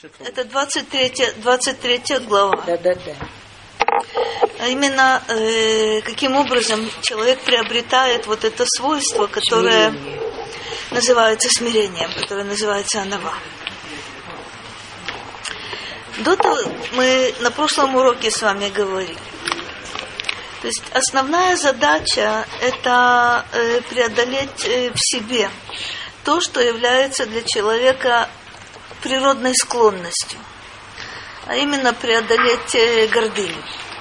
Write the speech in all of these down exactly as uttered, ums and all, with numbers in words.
Это двадцать третья, двадцать третья глава. Да, да, да. А именно, э, каким образом человек приобретает вот это свойство, которое Смирение. называется смирением, которое называется анава. До того мы на прошлом уроке с вами говорили. То есть основная задача – это э, преодолеть э, в себе то, что является для человека природной склонностью, а именно преодолеть э, гордыню.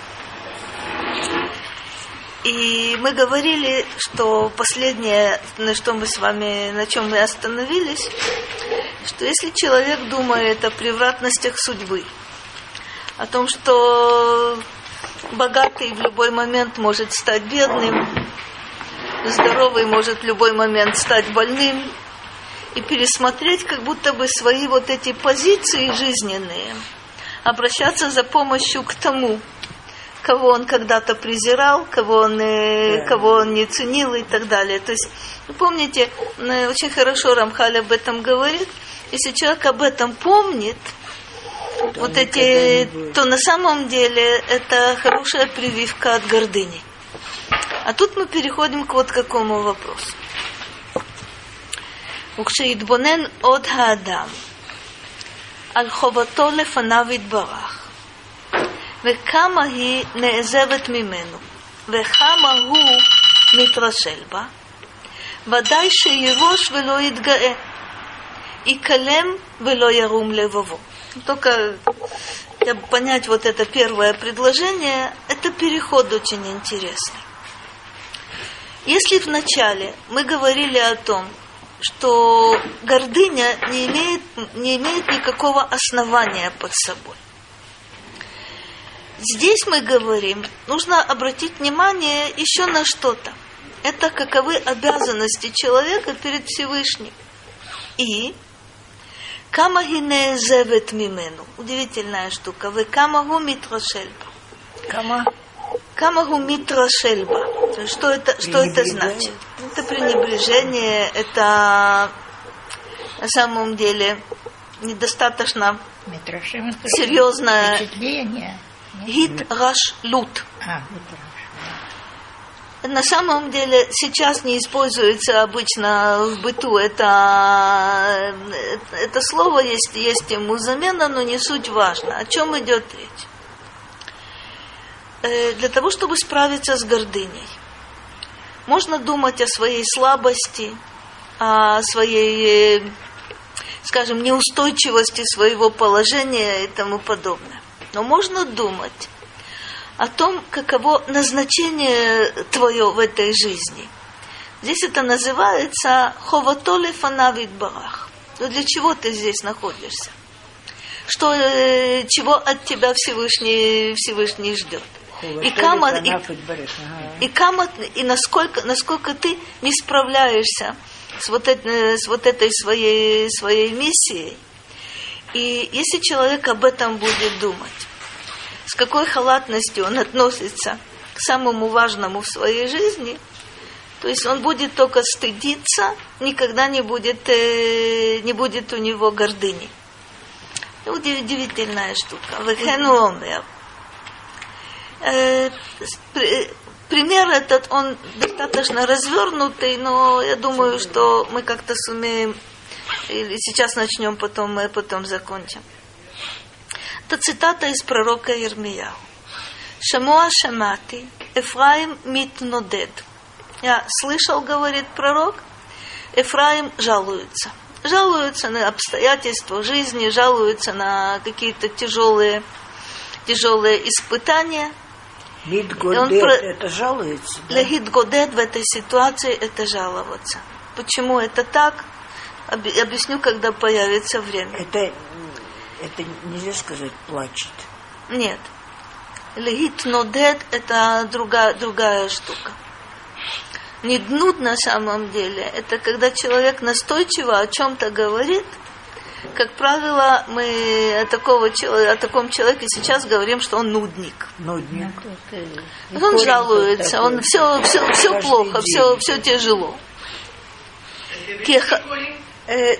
И мы говорили, что последнее, на что мы с вами, на чем мы остановились, что если человек думает о превратностях судьбы, о том, что богатый в любой момент может стать бедным, здоровый может в любой момент стать больным, и пересмотреть как будто бы свои вот эти позиции жизненные, обращаться за помощью к тому, кого он когда-то презирал, кого он, э, кого он не ценил и так далее. То есть, вы помните, э, очень хорошо Рамхаль об этом говорит, если человек об этом помнит, да, вот эти, то на самом деле это хорошая прививка от гордыни. А тут мы переходим к вот какому вопросу. וכשהתבונן עוד האדם על חובתו לפניו יתברך וכמה היא נעזבת ממנו וכמה הוא מתרשל בה, ודאי שיבוש ולא יתגאה, יקלם ולא ירום לבבו. Только чтобы понять вот это первое предложение, это переход очень интересный. Если вначале мы говорили о том, что гордыня не имеет, не имеет никакого основания под собой. Здесь мы говорим, нужно обратить внимание еще на что-то. Это каковы обязанности человека перед Всевышним. И кама гине зевет мимену. Удивительная штука. Вы кама гу митрашельба. Кама? Кама гу митрашельба. Что это, что это значит? Это пренебрежение, это на самом деле недостаточно серьезное гит раш лут. На самом деле сейчас не используется обычно в быту это, это слово, есть, есть ему замена, но не суть важно. О чем идет речь? Для того, чтобы справиться с гордыней, можно думать о своей слабости, о своей, скажем, неустойчивости своего положения и тому подобное. Но можно думать о том, каково назначение твое в этой жизни. Здесь это называется «ховато лефанаv йитбарах». Но для чего ты здесь находишься? Что, чего от тебя Всевышний, Всевышний ждет? И, кама, и, и, кама, и насколько, насколько ты не справляешься с вот, это, с вот этой своей, своей миссией. И если человек об этом будет думать, с какой халатностью он относится к самому важному в своей жизни, то есть он будет только стыдиться, никогда не будет, э, не будет у него гордыни. Удивительная штука. Пример этот, он достаточно развернутый, но я думаю, что мы как-то сумеем, или сейчас начнем, потом мы потом закончим. Это цитата из пророка Ирмияу. Шамуа шамати, Эфраим митнодед. Я слышал, говорит пророк, Эфраим жалуется. Жалуется на обстоятельства жизни, жалуется на какие-то тяжелые, тяжелые испытания. Гид-годет про... это жалуется, да? Гид-годет в этой ситуации это жаловаться. Почему это так? Объясню, когда появится время. Это, это нельзя сказать плачет. Нет. Гид-нодет это другая, другая штука. Ниднут на самом деле это когда человек настойчиво о чем-то говорит. Как правило, мы о, такого, о таком человеке сейчас говорим, что он нудник. Нудник. Он жалуется, он все, все, все плохо, все, все тяжело. Кеха, э, да,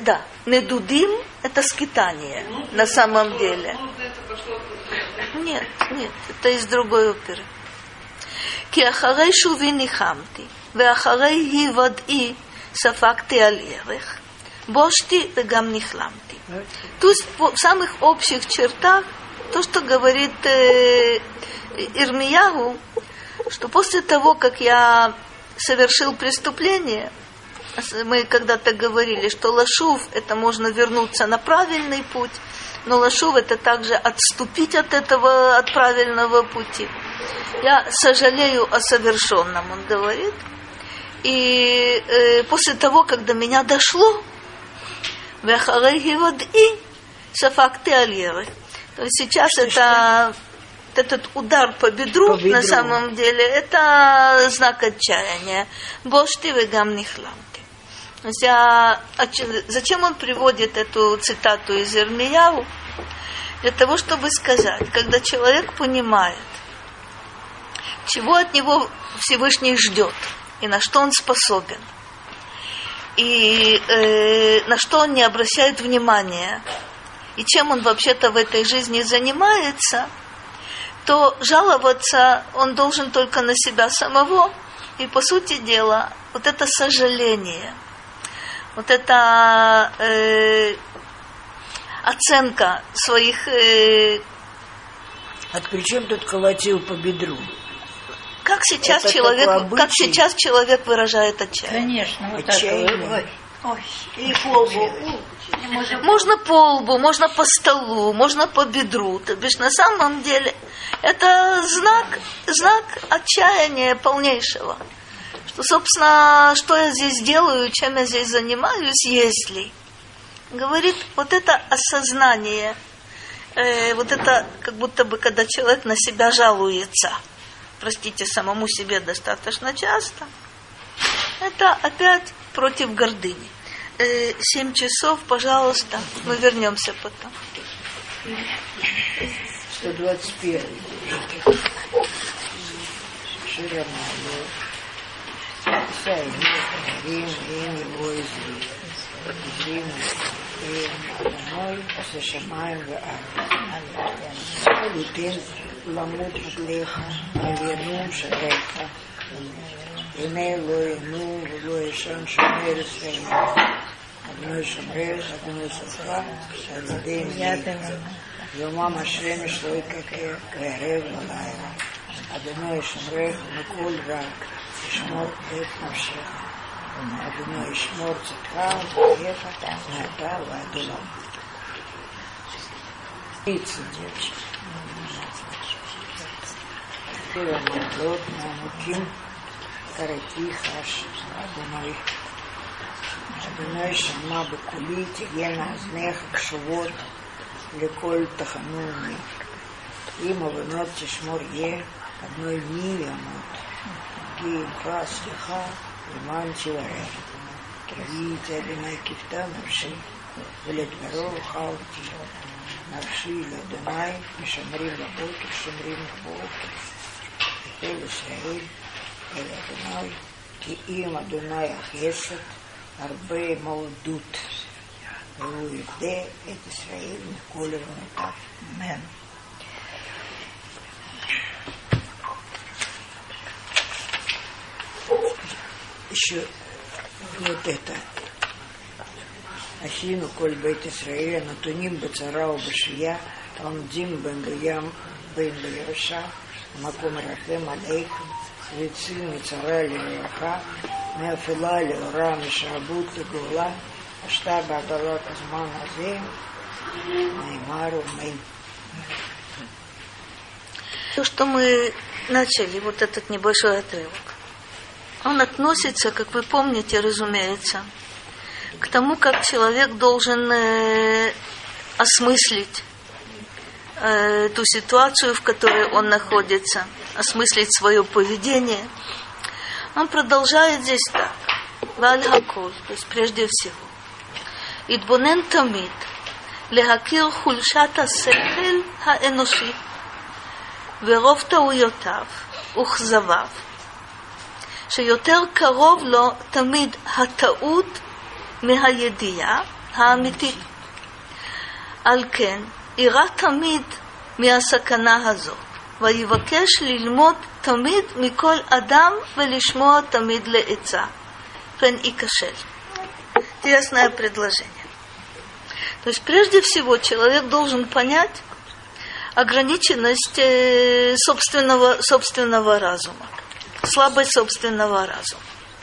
Недудим – это скитание на самом деле. Нет, нет, это из другой оперы. Ки ахарей шуви нихамти, ве ахарей хивад'i сафакти аль ерех, бошти вегам нихламти. То есть в самых общих чертах то, что говорит э, Ирмияху, что после того, как я совершил преступление, мы когда-то говорили, что лашув – это можно вернуться на правильный путь, но лашув – это также отступить от этого, от правильного пути. Я сожалею о совершенном, он говорит. И э, после того, когда меня дошло, вяхарейхивад'i сафакти аль ерех. То есть сейчас что, это, что? Этот удар по бедру, по бедру, на самом деле, это знак отчаяния. Бошти вегам нихламти. Я, зачем он приводит эту цитату из Ирмияху? Для того, чтобы сказать, когда человек понимает, чего от него Всевышний ждет, и на что он способен, и э, на что он не обращает внимания, и чем он вообще-то в этой жизни занимается, то жаловаться он должен только на себя самого. И, по сути дела, вот это сожаление, вот эта э, оценка своих... Э, а при чем тут колотил по бедру? Как сейчас, человек, как сейчас человек выражает отчаяние? Конечно, вот отчаяние. Ой, и по лбу. Можно по лбу, можно по столу, можно по бедру. То бишь, на самом деле, это знак, знак отчаяния полнейшего. Что, собственно, что я здесь делаю, чем я здесь занимаюсь, если. Говорит, вот это осознание, э, вот это, как будто бы, когда человек на себя жалуется, простите, самому себе достаточно часто, это опять против гордыни. Э, семь часов, пожалуйста, мы вернемся потом. сто двадцать первый. Ширама. Сай, Рим, Рим, его изли. Рим, Рим, Адоной, Сашамаем, Ва'ар. Лутин, Ламут, Мадлеха, Авианум, Шареха. Ине лоину, лоишан, Шамер, Саим. Одной Шамер, одной Сафа, Ададим, Йомам Ашем, Шлой, Каке, Кверев, Валайра. Одной Шамрех, Макуль, Рак. Шмор את נפשך, אדוני ישמור צאתך ובריך מעתה ועד עולם. צדיק. כל המעלות מעמוקים קראתי חש, אדוני. אדוני שמע בקולי, תהיינה אזניך קשובות לכל תחנוני. אם הבנות תשמור יהיה, אדוני מי ימות. כי פרס לך למען תיברך. כי ראיתי אדוני כפתה נפשי, ולדברו אכלתי. נפשי לאדוני משמרים בבוקר, שומרים בבוקר. וכל ישראל אל אדוני, כי אם אדוני החסד, הרבה מולדות. והוא יפדה את ישראל מכל עוונותיו. אמן. Еще вот это. Ахину коль бейт Исраиля, натуним бацарау башия, амдим бен беям бен беяша, маком рахем алейхам, лицин мицара лираха, меафила лира мишабут лигула, ашта бадалат азман азе, неймару мей. То, что мы начали, вот этот небольшой отрывок, он относится, как вы помните, разумеется, к тому, как человек должен э, осмыслить э, ту ситуацию, в которой он находится, осмыслить свое поведение. Он продолжает здесь так. Валь-хакол, то есть прежде всего. Идбонен тамид, лехакир хульшат ха-сехел ха-эноши, веров טעויותיו וכזביו. שיותר קרוב לו תמיד הטעות מהידיעה האמיתית. על כן, ירא תמיד מהסכנה הזאת, ויבקש ללמוד תמיד מכל אדם ולשמוע תמיד לעצה, пен ייכשל. Интересное предложение. То есть прежде всего человек должен понять ограниченность собственного, собственного разума, слабость собственного разума.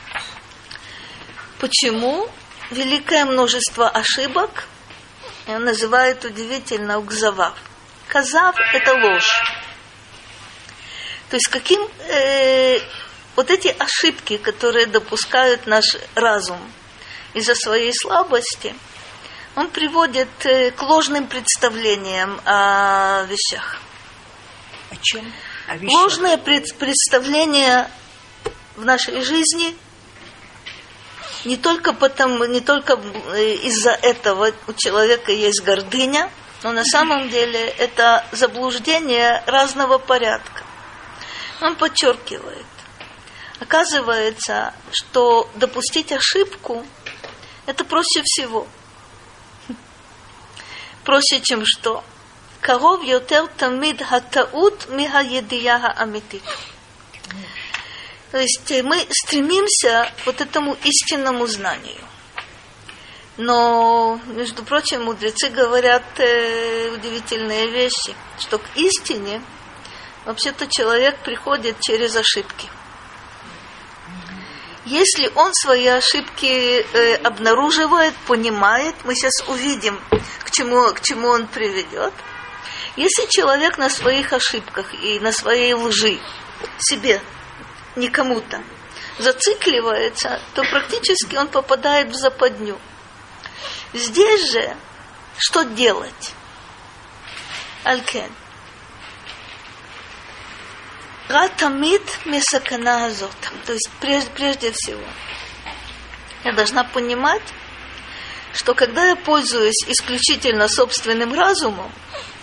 Почему великое множество ошибок называют удивительно укзавав? Казав – это ложь. То есть каким э, вот эти ошибки, которые допускают наш разум из-за своей слабости, он приводит э, к ложным представлениям о вещах. О чем? О вещах. Ложное пред, представление в нашей жизни не только потому, не только из-за этого у человека есть гордыня, но на самом деле это заблуждение разного порядка. Он подчеркивает, оказывается, что допустить ошибку это проще всего. Проще, чем что? Каров йотер тамид хатаут миха едия хаамитит. То есть мы стремимся к вот этому истинному знанию. Но, между прочим, мудрецы говорят э, удивительные вещи, что к истине вообще-то человек приходит через ошибки. Если он свои ошибки э, обнаруживает, понимает, мы сейчас увидим, к чему, к чему он приведет. Если человек на своих ошибках и на своей лжи себе, не кому-то, зацикливается, то практически он попадает в западню. Здесь же что делать? Аль-кен. Ратамид месакана азот. То есть прежде, прежде всего я должна понимать, что когда я пользуюсь исключительно собственным разумом,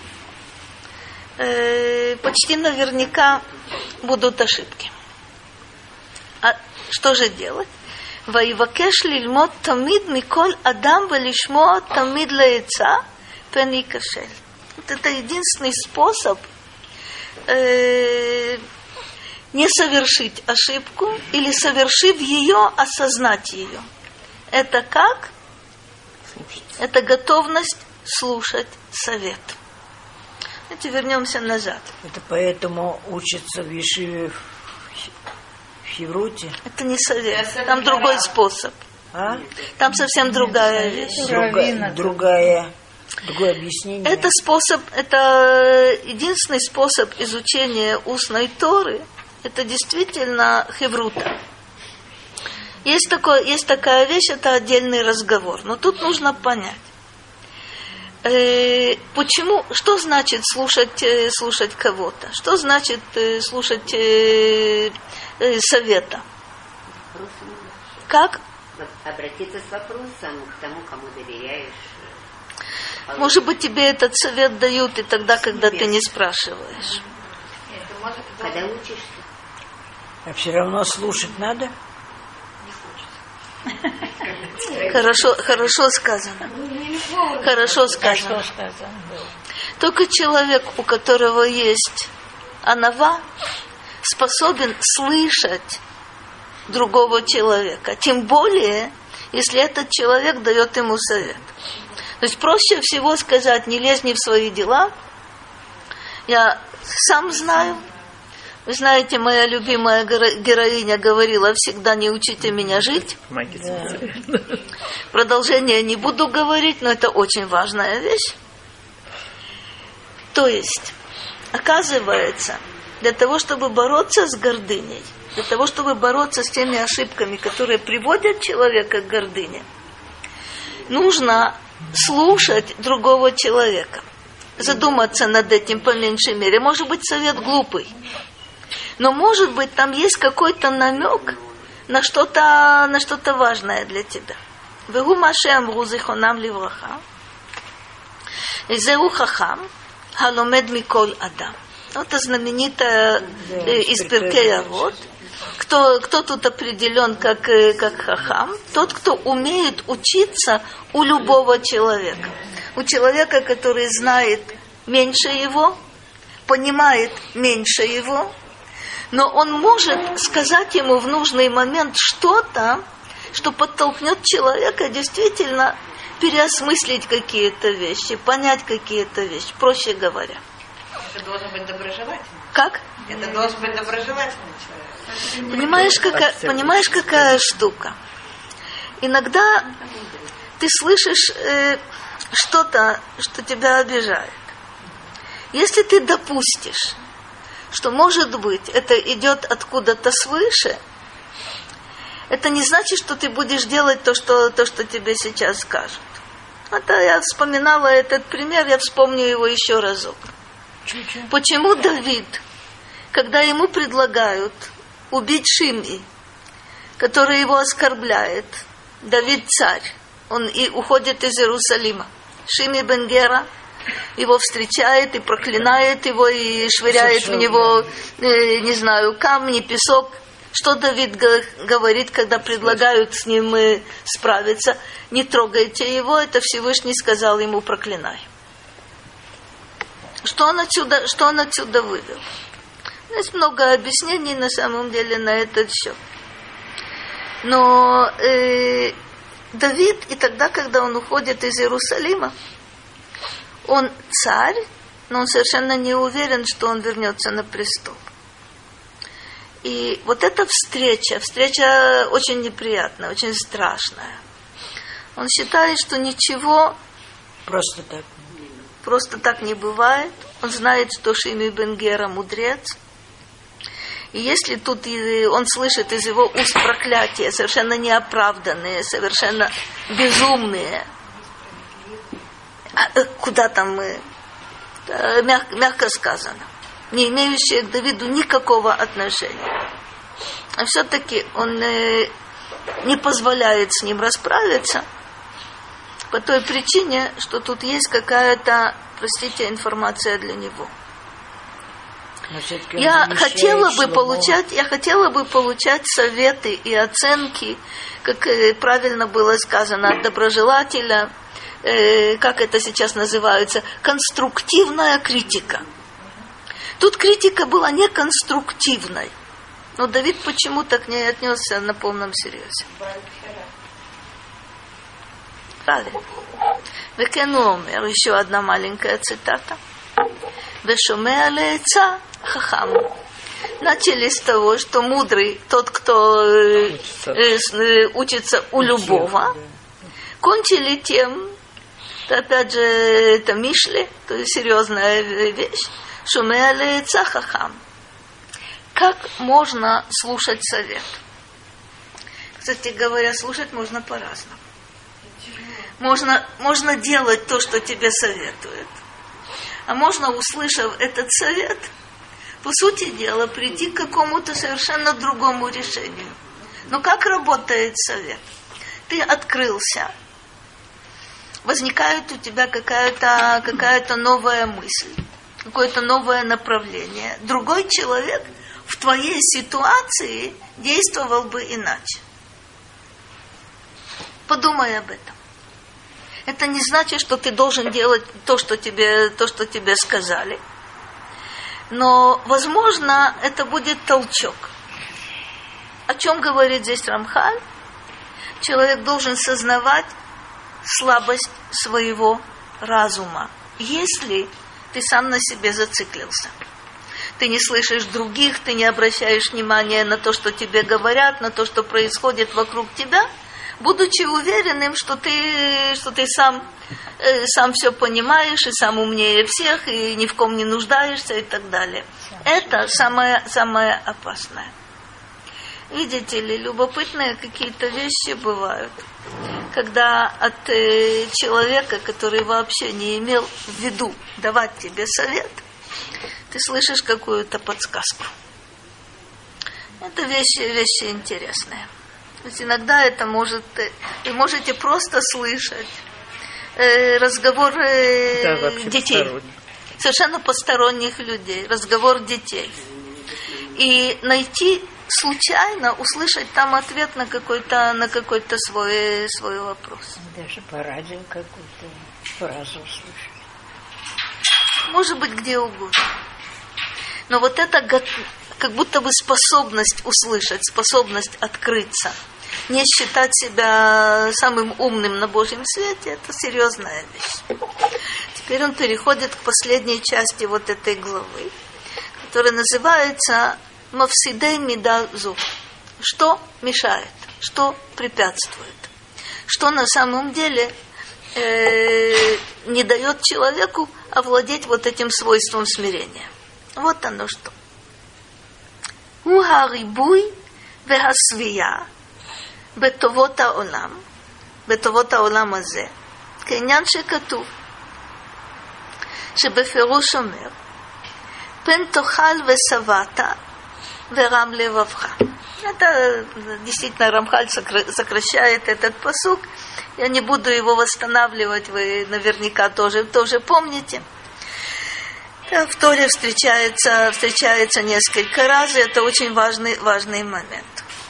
э, почти наверняка будут ошибки. А что же делать? Ваивакеш лильмот тамид миколь адам велишмо тамид лаэца пен ייכשל. Это единственный способ э, не совершить ошибку или, совершив ее, осознать ее. Это как? Слушать. Это готовность слушать совет. Давайте вернемся назад. Это поэтому учатся в Ешиве в Хевруте? Это не совет, там другой способ. А? Там совсем другая вещь. Другая, другая, другое объяснение. Это способ, это единственный способ изучения устной Торы. Это действительно хеврута. Есть, такое, есть такая вещь, это отдельный разговор. Но тут нужно понять, э, почему, что значит слушать, э, слушать кого-то? Что значит э, слушать э, э, совета? Как? Обратиться с вопросом к тому, кому доверяешь. Может быть, тебе этот совет дают и тогда, когда ты не спрашиваешь. Когда учишься. А все равно слушать надо? Хорошо, хорошо сказано. Хорошо сказано. Только человек, у которого есть анава, способен слышать другого человека. Тем более, если этот человек дает ему совет. То есть проще всего сказать: не лезь не в свои дела. Я сам знаю. Вы знаете, моя любимая героиня говорила всегда: не учите меня жить. Да. Продолжение не буду говорить, но это очень важная вещь. То есть, оказывается, для того, чтобы бороться с гордыней, для того, чтобы бороться с теми ошибками, которые приводят человека к гордыне, нужно слушать другого человека, задуматься над этим по меньшей мере. Может быть, совет глупый, но может быть, там есть какой-то намек на что-то, на что-то важное для тебя. Вегу маше амру зихонам ливраха, зеу хахам, халомед миколь адам. Это знаменитая э, из Перкея Авот. Кто, кто тут определен как, как хахам? Тот, кто умеет учиться у любого человека. У человека, который знает меньше его, понимает меньше его, но он может сказать ему в нужный момент что-то, что подтолкнет человека действительно переосмыслить какие-то вещи, понять какие-то вещи, проще говоря. Это должен быть доброжелательный. Как? Это должен быть доброжелательный человек. Понимаешь, какая, понимаешь, какая штука? Иногда ты слышишь э, что-то, что тебя обижает. Если ты допустишь, что, может быть, это идет откуда-то свыше, это не значит, что ты будешь делать то, что, то, что тебе сейчас скажут. Это я вспоминала этот пример, я вспомню его еще разок. Чуть-чуть. Почему Давид, когда ему предлагают убить Шимии, который его оскорбляет, Давид царь, он и уходит из Иерусалима. Шимей бен Гера его встречает и проклинает его, и швыряет в него, э, не знаю, камни, песок. Что Давид говорит, когда предлагают с ним э, справиться? Не трогайте его, это Всевышний сказал ему, проклинай. Что он отсюда, что он отсюда вывел? Есть много объяснений на самом деле на этот счет. Но э, Давид, и тогда, когда он уходит из Иерусалима, он царь, но он совершенно не уверен, что он вернется на престол. И вот эта встреча, встреча очень неприятная, очень страшная. Он считает, что ничего просто так, просто так не бывает. Он знает, что Шимей бен Гера мудрец. И если тут он слышит из его уст проклятия, совершенно неоправданные, совершенно безумные, а куда там мы, мягко, мягко сказано, не имеющие к Давиду никакого отношения. А все-таки он не позволяет с ним расправиться по той причине, что тут есть какая-то, простите, информация для него. Я хотела бы получать, я хотела бы получать советы и оценки, как правильно было сказано, от доброжелателя, э, как это сейчас называется, конструктивная критика. Тут критика была не конструктивной, но Давид почему-то к ней отнесся на полном серьезе. Правильно. Векеномер, еще одна маленькая цитата. Вешумеа леэца хахам. Начали с того, что мудрый, тот, кто э, э, учится у любого, кончили тем, опять же, это Мишли, то есть серьезная вещь, шумеа леэца хахам. Как можно слушать совет? Кстати говоря, слушать можно по-разному. Можно, можно делать то, что тебе советуют. А можно, услышав этот совет, по сути дела, прийти к какому-то совершенно другому решению. Но как работает совет? Ты открылся. Возникает у тебя какая-то, какая-то новая мысль, какое-то новое направление. Другой человек в твоей ситуации действовал бы иначе. Подумай об этом. Это не значит, что ты должен делать то, что тебе, то, что тебе сказали. Но, возможно, это будет толчок. О чем говорит здесь Рамхаль? Человек должен сознавать слабость своего разума, если ты сам на себе зациклился. Ты не слышишь других, ты не обращаешь внимания на то, что тебе говорят, на то, что происходит вокруг тебя, будучи уверенным, что ты, что ты сам, э, сам все понимаешь, и сам умнее всех, и ни в ком не нуждаешься, и так далее. Это самое, самое опасное. Видите ли, любопытные какие-то вещи бывают, когда от э, человека, который вообще не имел в виду давать тебе совет, ты слышишь какую-то подсказку. Это вещи, вещи интересные. То есть иногда это может, вы можете просто слышать э, разговор э, да, детей. совершенно посторонних людей, разговор детей. И найти случайно, услышать там ответ на какой-то, на какой-то свой, свой вопрос. Даже по радио какую-то фразу услышать. Может быть, где угодно. Но вот это как будто бы способность услышать, способность открыться, не считать себя самым умным на Божьем свете, это серьезная вещь. Теперь он переходит к последней части вот этой главы, которая называется «Мавсидей мида зу». Что мешает, что препятствует, что на самом деле э, не дает человеку овладеть вот этим свойством смирения. Вот оно что. «Уха рибуй вехасвия בטובות העולם, בטובות העולם הזה, כעניין שכתוב, שבפירוש אומר, פן תאכל ושבעת ורם לבבך. Это действительно Рамхаль сокращает этот пасук. Я не буду его восстанавливать, вы наверняка тоже, тоже помните. В Торе встречается, встречается несколько раз, и это очень важный, важный момент.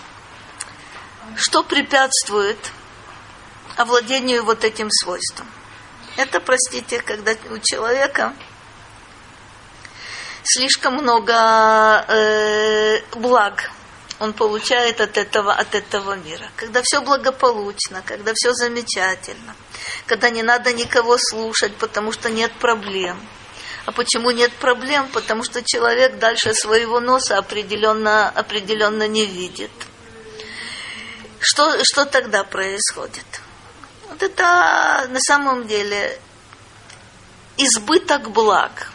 Что препятствует овладению вот этим свойством? Это, простите, когда у человека слишком много э, благ он получает от этого, от этого мира. Когда все благополучно, когда все замечательно, когда не надо никого слушать, потому что нет проблем. А почему нет проблем? Потому что человек дальше своего носа определенно, определенно не видит. Что, что тогда происходит? Вот это на самом деле избыток благ.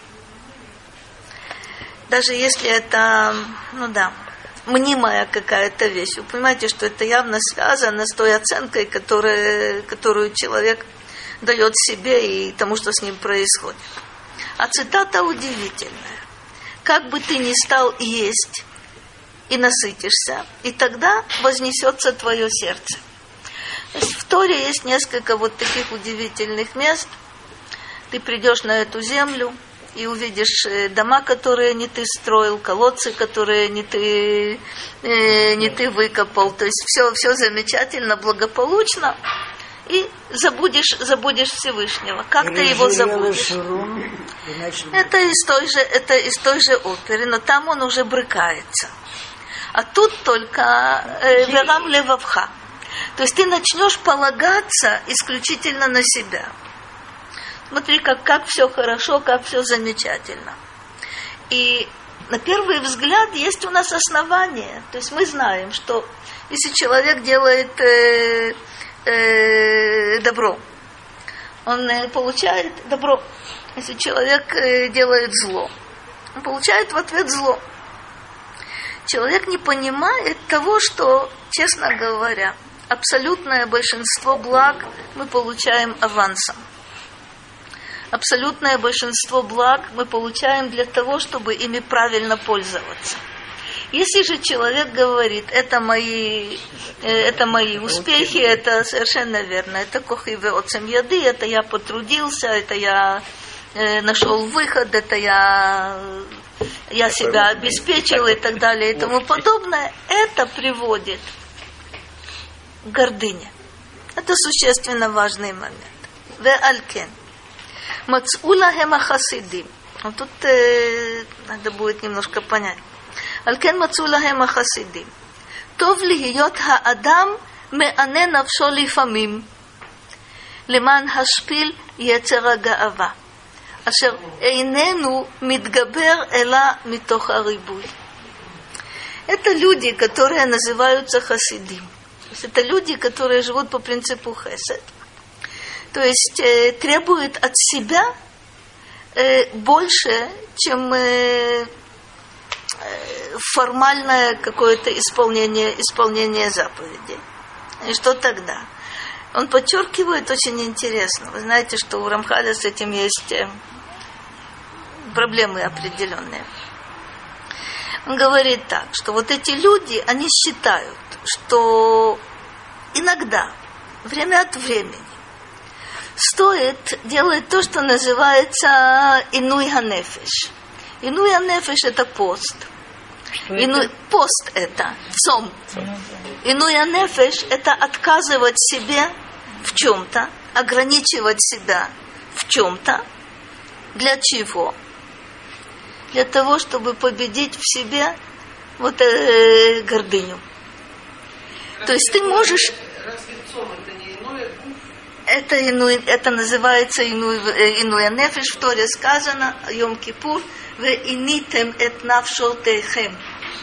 Даже если это, ну да, мнимая какая-то вещь. Вы понимаете, что это явно связано с той оценкой, которая, которую человек дает себе и тому, что с ним происходит. А цитата удивительная. Как бы ты ни стал есть и насытишься, и тогда вознесется твое сердце. То есть в Торе есть несколько вот таких удивительных мест. Ты придешь на эту землю и увидишь дома, которые не ты строил, колодцы, которые не ты, э, не ты выкопал. То есть все, все замечательно, благополучно. И забудешь, забудешь Всевышнего. Как ты его забудешь? Это из той же, это из той же оперы, но там он уже брыкается. А тут только верам левавха. То есть ты начнешь полагаться исключительно на себя. Смотри, как, как все хорошо, как все замечательно. И на первый взгляд есть у нас основания. То есть мы знаем, что если человек делает э, э, добро, он э, получает добро. Если человек э, делает зло, он получает в ответ зло. Человек не понимает того, что, честно говоря, абсолютное большинство благ мы получаем авансом. Абсолютное большинство благ мы получаем для того, чтобы ими правильно пользоваться. Если же человек говорит, это мои, это мои успехи, это совершенно верно, это кохи веоцем яды, это я потрудился, это я нашел выход, это я, я себя обеспечил и так далее и тому подобное, это приводит к гордыне. Это существенно важный момент. Ве алькен. Мацулахем ахасидим. Вот тут э, надо будет немножко понять. Алькен мацулахем ахасидим. Тов лихиот хаадам меане навшо лифамим. Леман хашпил יצר הגאווה. אשר איננו מתגבר אלא מתוך הריבוי. Это люди, которые называются хасидим. То есть это люди, которые живут по принципу хесед. То есть э, требуют от себя э, больше, чем э, формальное какое-то исполнение, исполнение заповедей. И что тогда? Он подчеркивает очень интересно. Вы знаете, что у Рамхаля с этим есть э, проблемы определенные. Он говорит так, что вот эти люди, они считают, что иногда, время от времени, стоит делать то, что называется инуй ганефеш. Инуй ганефеш – это пост. Инуй, пост – это цом. Инуй ганефеш – это отказывать себе в чем-то, ограничивать себя в чем-то. Для чего? Для того, чтобы победить в себе вот э, гордыню. Разве То есть ты можешь... Разве цом это не иное? Это, инуй, это называется инуй, инуй нефеш, в Торе сказано, Йом-Кипур, «Ве инитем эт навшотехем».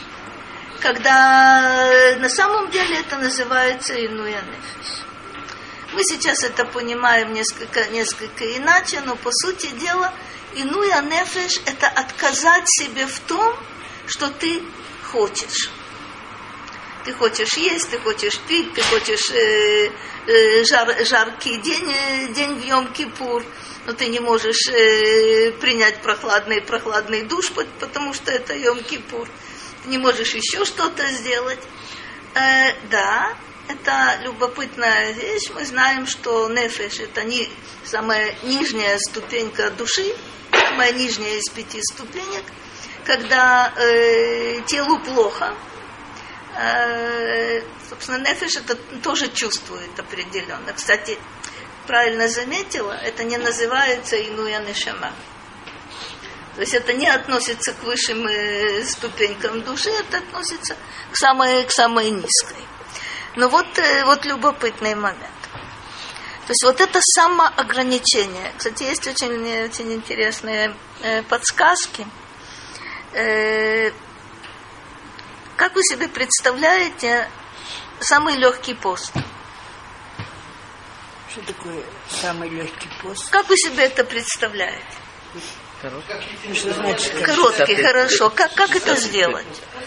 Когда на самом деле это называется инуй нефеш. Мы сейчас это понимаем несколько, несколько иначе, но по сути дела инуй нефеш – это отказать себе в том, что ты хочешь. Ты хочешь есть, ты хочешь пить, ты хочешь э, э, жар, жаркий день, э, день в Йом-Кипур, но ты не можешь э, принять прохладный, прохладный душ, потому что это Йом-Кипур. Ты не можешь еще что-то сделать. Э, да, это любопытная вещь. Мы знаем, что нефеш – это не самая нижняя ступенька души, самая нижняя из пяти ступенек, когда э, телу плохо. Э, собственно, нефеш это тоже чувствует определенно. Кстати, правильно заметила, это не называется инуя нешама. То есть это не относится к высшим э, ступенькам души, это относится к самой, к самой низкой. Но вот, э, вот любопытный момент. То есть вот это самоограничение. Кстати, есть очень, очень интересные э, подсказки. Э, Как вы себе представляете самый легкий пост? Что такое самый легкий пост? Как вы себе это представляете? Ну, что значит Короткий, хорошо. Как, как это сделать?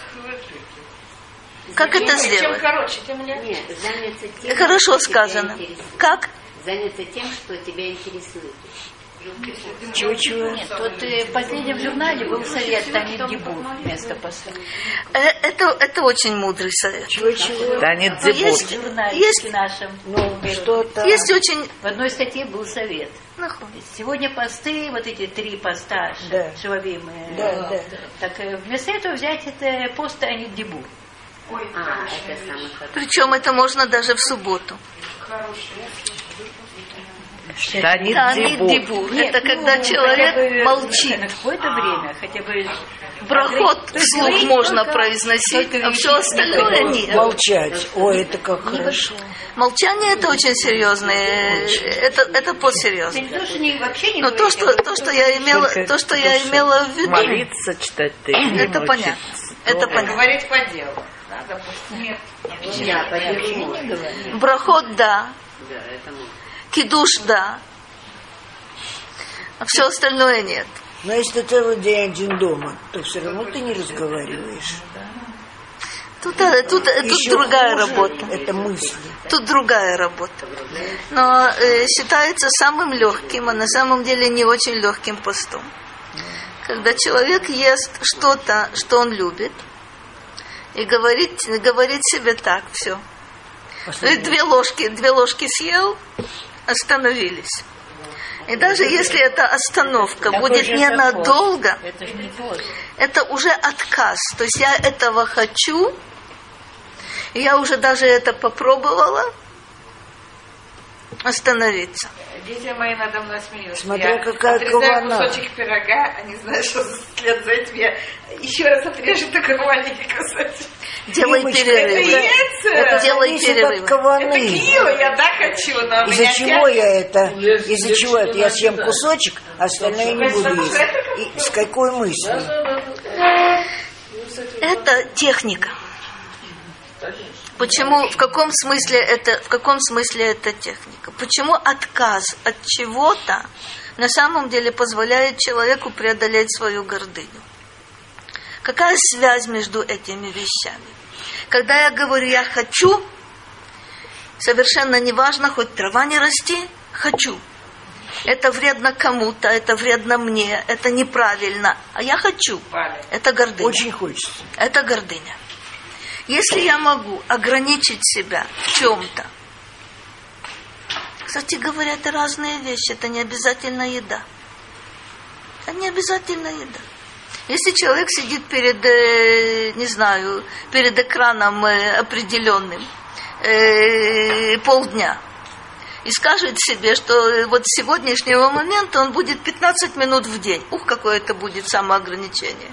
Как это Чем сделать? короче, тем легче. Нет, заняться тем, Хорошо что сказано. тебя интересует. Как? Заняться тем, что тебя интересует. Чего-чего? Нет, вот э, в последнем журнале был совет Танит Дибур вместо поста. Э, Это, это очень мудрый совет. Чего-чего? Танит Но Дибур. есть, В журнале есть, нашем. Ну, что-то... есть очень... В одной статье был совет. Нахуй. Сегодня посты, вот эти три поста Да. шававимые. Да, да. Так э, вместо этого взять это пост Танит Дибур. А, это самый хороший. Причем это можно даже в субботу. Танит Танит Дибур. Дибур. Нет, Это ну, когда человек хотя бы молчит. На какое-то время, хотя бы... Брахот То есть вслух говорить можно только- произносить, только а все вещи остальное нет. Молчать. Ой, это как хорошо. Молчание это очень серьезное. Это, это подсерьезно. Не то, что не- вообще не Но то, говорить, что, а вот то, что я имела, Только то, что я то, что имела в виду, Молиться, читать Тейли, это понятно. Это понятно. Говорить по делу. Да, допустим. Нет. Да, по делу можно. Брахот да, Да, это можно. кидуш да, а все остальное нет. Но если ты целый день один дома, то все равно ты не разговариваешь. Тут, э, тут, э, тут Еще другая хуже работа. Это мысли. Тут другая работа. Но э, считается самым легким, а на самом деле не очень легким постом. Когда человек ест что-то, что он любит, и говорит, говорит себе так, все. Две ложки, две ложки съел, остановились. И даже если эта остановка Такой будет же ненадолго, Это же не пост. это уже отказ. То есть я этого хочу, и я уже даже это попробовала, остановиться. Дети мои надо мной смеются. Смотря Я какая отрезаю кавана. кусочек пирога, они знают, что вслед за этим я еще раз отрежу такой маленький кусочек. Делай Римочка, перерыв. Это яйца. Это Делай зависит перерыв. от каваны. Это кио, я да хочу, но у Из-за меня чего тянет. я это? Из-за чего это? Я съем кусочек, а остальное не буду есть. И с какой мыслью? Это техника. Почему, в каком смысле это, в каком смысле это техника? Почему отказ от чего-то на самом деле позволяет человеку преодолеть свою гордыню? Какая связь между этими вещами? Когда я говорю «я хочу», совершенно неважно, хоть трава не расти, хочу. Это вредно кому-то, это вредно мне, это неправильно, а я хочу. Это гордыня. Очень хочется. Это гордыня. Если я могу ограничить себя в чем-то, Кстати говоря, это разные вещи, это не обязательно еда. Это не обязательно еда. Если человек сидит перед, не знаю, перед экраном определенным э, полдня и скажет себе, что вот с сегодняшнего момента он будет пятнадцать минут в день. Ух, какое это будет самоограничение.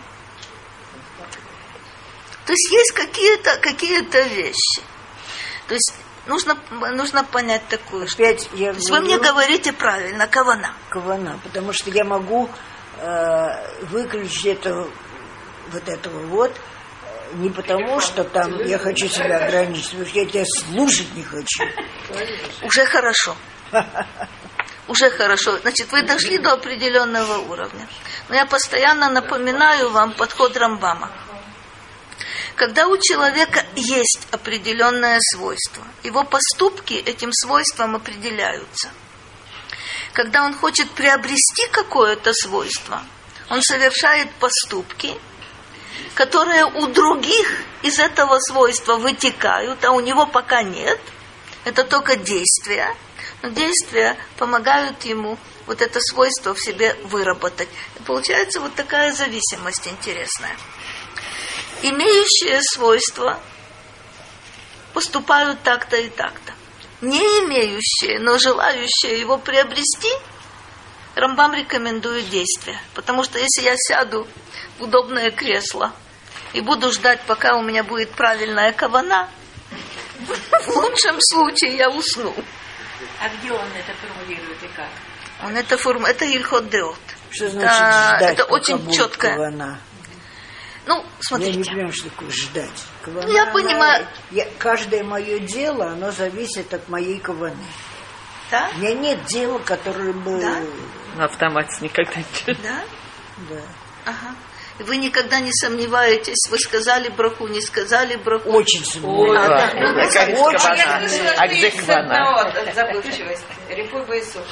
То есть есть какие-то, какие-то вещи. То есть нужно, нужно понять такую, Опять что... я То есть вы мне говорите правильно, кавана. Кавана, потому что я могу э, выключить это, вот этого вот, не потому, что там я хочу себя ограничить, потому что я тебя слушать не хочу. Уже хорошо. Уже хорошо. Значит, вы дошли до определенного уровня. Но я постоянно напоминаю вам подход Рамбама. Когда у человека есть определенное свойство, его поступки этим свойством определяются. Когда он хочет приобрести какое-то свойство, он совершает поступки, которые у других из этого свойства вытекают, а у него пока нет. Это только действия. Но действия помогают ему вот это свойство в себе выработать. И получается вот такая зависимость интересная. Имеющие свойства поступают так-то и так-то. Не имеющие, но желающие его приобрести, Рамбам рекомендует действия. Потому что если я сяду в удобное кресло и буду ждать, пока у меня будет правильная кавана, в лучшем случае я усну. А где он это формулирует и как? Он это форму, это Ильхот Деот. Что значит это, ждать, это пока очень будет четкое. Кавана? Ну, смотрите. Я не понимаю, что такое ждать. Кавана, Ну, я понимаю. Она, я, каждое мое дело, оно зависит от моей каваны. Да? У меня нет дела, которое бы... Да? На автомате никогда не... Да? Да. Ага. И вы никогда не сомневаетесь, вы сказали браху, не сказали браху. Очень сомневаюсь. А, да. Ну, какая Очень. кавана? Я слышала, А что где есть кавана? одна забывчивость. Рифуй Байсух.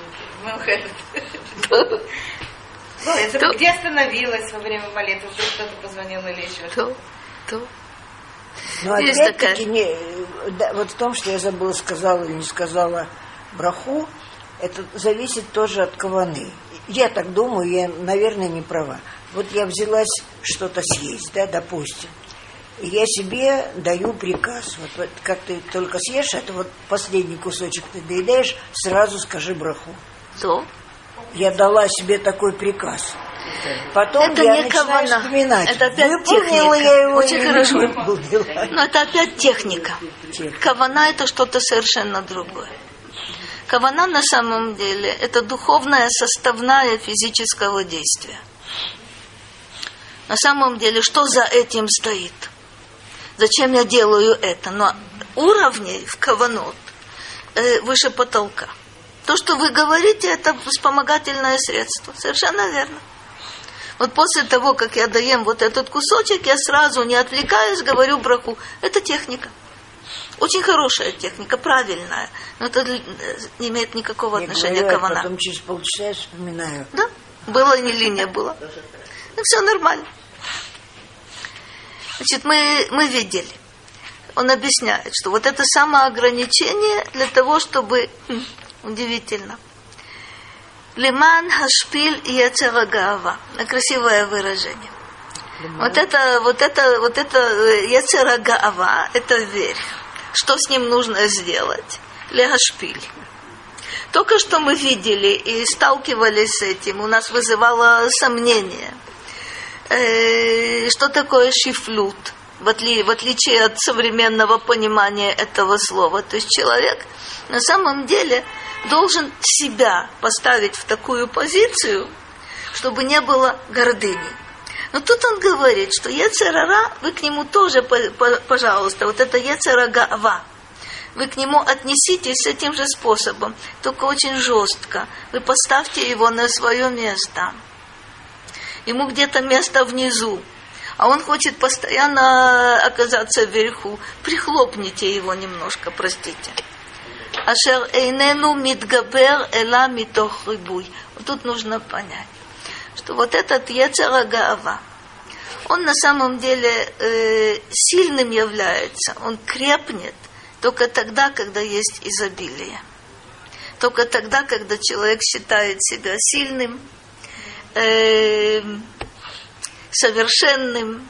Где остановилась во время молитвы? Вдруг кто-то позвонил или еще что-то? То, то. Но Есть опять-таки, такая. не, да, вот в том, что я забыла, сказала или не сказала браху, это зависит тоже от каваны. Я так думаю, я, наверное, не права. Вот я взялась что-то съесть, да, допустим. И я себе даю приказ. Вот, вот как ты только съешь, это вот последний кусочек ты доедаешь, сразу скажи браху. То. Я дала себе такой приказ. Потом Это я не начинаю кавана. вспоминать. Это опять выполнила техника. я его Очень или хорошо. не выполнила. Но это опять техника. Техника. Кавана это что-то совершенно другое. Кавана на самом деле это духовная составная физического действия. На самом деле, что за этим стоит? Зачем я делаю это? Но уровней в каванот э, выше потолка. То, что вы говорите, это вспомогательное средство. Совершенно верно. Вот после того, как я доем вот этот кусочек, я сразу, не отвлекаясь, говорю браху. Это техника. Очень хорошая техника, правильная. Но это не имеет никакого Я отношения говорю, к кавана. потом через полчаса я вспоминаю. Да, было или не было. Ну, все нормально. Значит, мы, мы видели. Он объясняет, что вот это самоограничение для того, чтобы... Хм, удивительно. Лиман хашпиль яцер гаава. Красивое выражение. Вот это, вот это, вот это яцер гаава, это верх. Что с ним нужно сделать? Лехашпиль. Только что мы видели и сталкивались с этим, у нас вызывало сомнение. Э, что такое шифлют? В, отли, в отличие от современного понимания этого слова. То есть человек на самом деле должен себя поставить в такую позицию, чтобы не было гордыни. Но тут он говорит, что Йецер ара, вы к нему тоже, пожалуйста, вот это Йецер гаава, вы к нему отнеситесь этим же способом, только очень жестко. Вы поставьте его на свое место. Ему где-то место внизу, а он хочет постоянно оказаться вверху. Прихлопните его немножко, простите. Ашер эйнену мидгабер эла митох рибуй. Вот тут нужно понять, что вот этот Йецер гаава, он на самом деле э, сильным является, он крепнет только тогда, когда есть изобилие. только тогда, когда человек считает себя сильным, э, совершенным,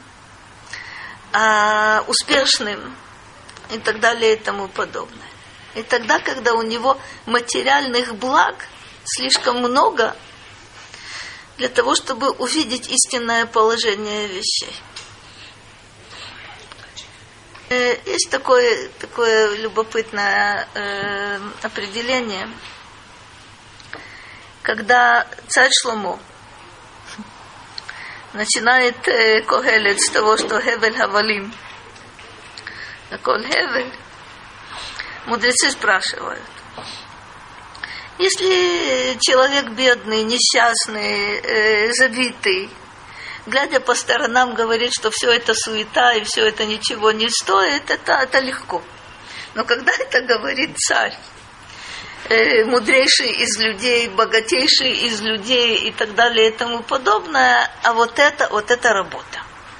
э, успешным и так далее и тому подобное. И тогда, когда у него материальных благ слишком много для того, чтобы увидеть истинное положение вещей. Есть такое, такое любопытное э, определение, когда царь Шломо начинает э, Когелет с того, что Хевель Хавалим, Аколь Хевель, мудрецы спрашивают, если человек бедный, несчастный, э, забитый, глядя по сторонам, говорит, что все это суета и все это ничего не стоит, это, это легко. Но когда это говорит царь, э, мудрейший из людей, богатейший из людей и так далее и тому подобное, а вот это, вот это работа.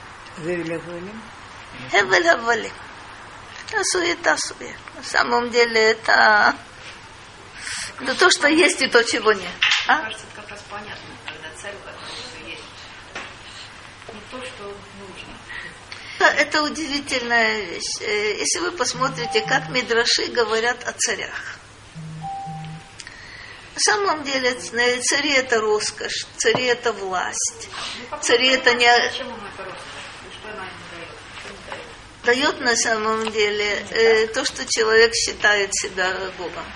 Хевель-хавалим. Суета, суета. На самом деле это, это то, что есть и то, чего нет. А? Мне кажется, это как раз понятно, когда цель в этом все есть. Не то, что нужно. Это удивительная вещь. Если вы посмотрите, как мидраши говорят о царях. На самом деле цари это роскошь, цари это власть, цари это не... Почему это роскошь? Что она не дает? Что не дает? Дает на самом деле э, то, что человек считает себя Богом.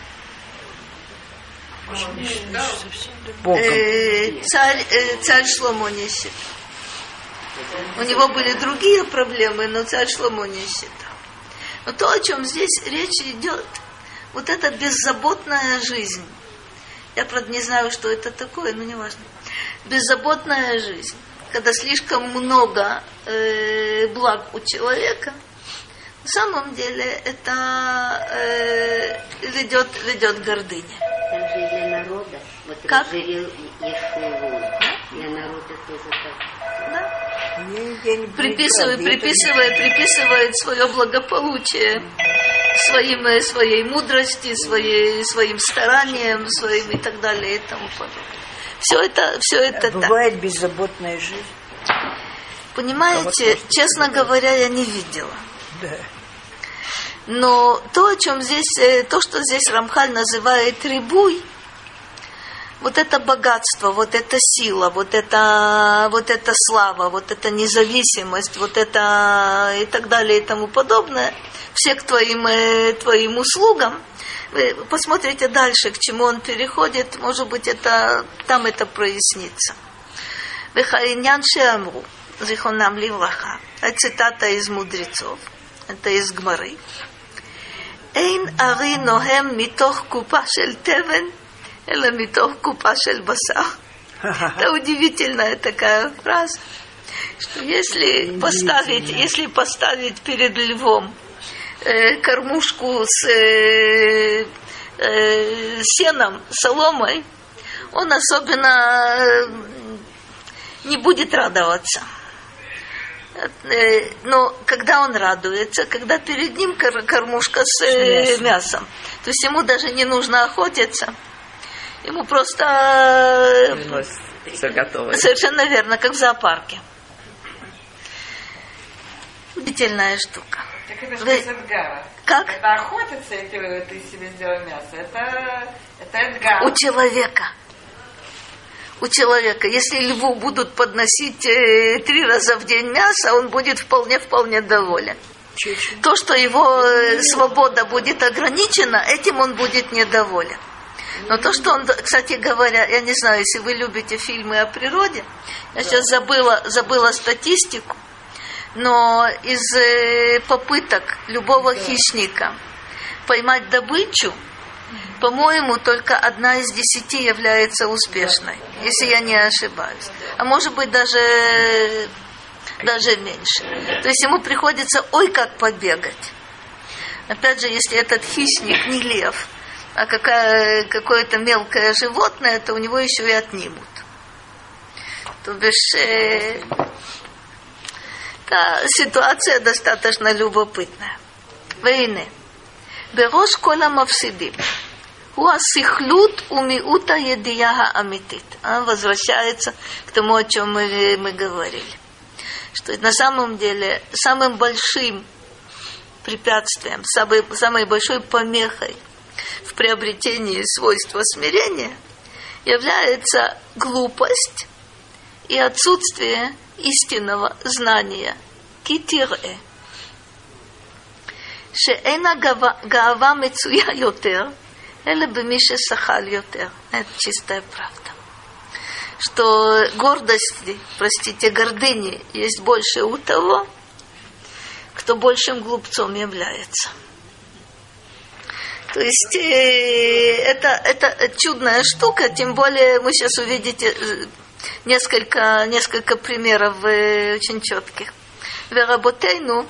Богом. Э, царь, э, царь Шломо не считал. У него были другие проблемы, но царь Шломо не считал. Но то, о чем здесь речь идет, вот эта беззаботная жизнь. Я, правда, не знаю, что это такое, но неважно. Беззаботная жизнь. Когда слишком много э, благ у человека, на самом деле это э, ведет, ведет гордыня. Также и для народа. Вот Как? разжирел Ешуву. Для народа тоже так. Да? Я не Приписывает, приписывает, приписывает, приписывает свое благополучие своим, э, своей мудрости, своей, своим стараниям, своим и так далее и тому подобное. Все это, все это так. Бывает беззаботная жизнь. Понимаете, честно говоря, я не видела. Да. Но то, о чем здесь, то, что здесь Рамхаль называет рибуй, вот это богатство, вот эта сила, вот это, вот эта слава, вот эта независимость, вот это и так далее и тому подобное, все к твоим, твоим услугам. Вы посмотрите дальше, к чему он переходит, может быть, это, там это прояснится. Вехаинян шеамру, зихонам ливраха. Это цитата из мудрецов, это из Гмары. Эйн ари нохем митох купа шель тевен, эле митох купа шель басар. Это удивительная такая фраза, что если поставить, если поставить перед львом э, кормушку с э, э, сеном, соломой, он особенно э, не будет радоваться. Но когда он радуется, когда перед ним кормушка с э, мясом, то есть ему даже не нужно охотиться, ему просто все готово. Совершенно верно, как в зоопарке. Удивительная штука. Так это же Вы... без Эдгара. Как? Это охотиться, и ты, ты себе сделал мясо. Это, это Эдгар. У человека. У человека. Если льву будут подносить э, три раза в день мясо, он будет вполне-вполне доволен. Чуть-чуть. То, что его э, свобода будет ограничена, этим он будет недоволен. Но то, что он, кстати говоря, я не знаю, если вы любите фильмы о природе, я сейчас забыла, забыла статистику, но из э, попыток любого хищника поймать добычу, по-моему, только одна из десяти является успешной, если я не ошибаюсь. А может быть, даже, даже меньше. То есть ему приходится ой как побегать. Опять же, если этот хищник не лев, а какая, какое-то мелкое животное, то у него еще и отнимут. То бишь, э, та ситуация достаточно любопытная. Войны. Берош кола мавсидим. Хуасихлют умиута едия амитит. Он возвращается к тому, о чем мы, мы говорили. Что на самом деле самым большим препятствием, самой, самой большой помехой в приобретении свойства смирения является глупость и отсутствие истинного знания. Китире. Шеэна гава мецуя йотер, эле бемише сахал йотер. Это чистая правда. Что гордости, простите, гордыни есть больше у того, кто большим глупцом является. То есть э, это, это чудная штука, тем более вы сейчас увидите несколько, несколько примеров э, очень четких. Веработейну,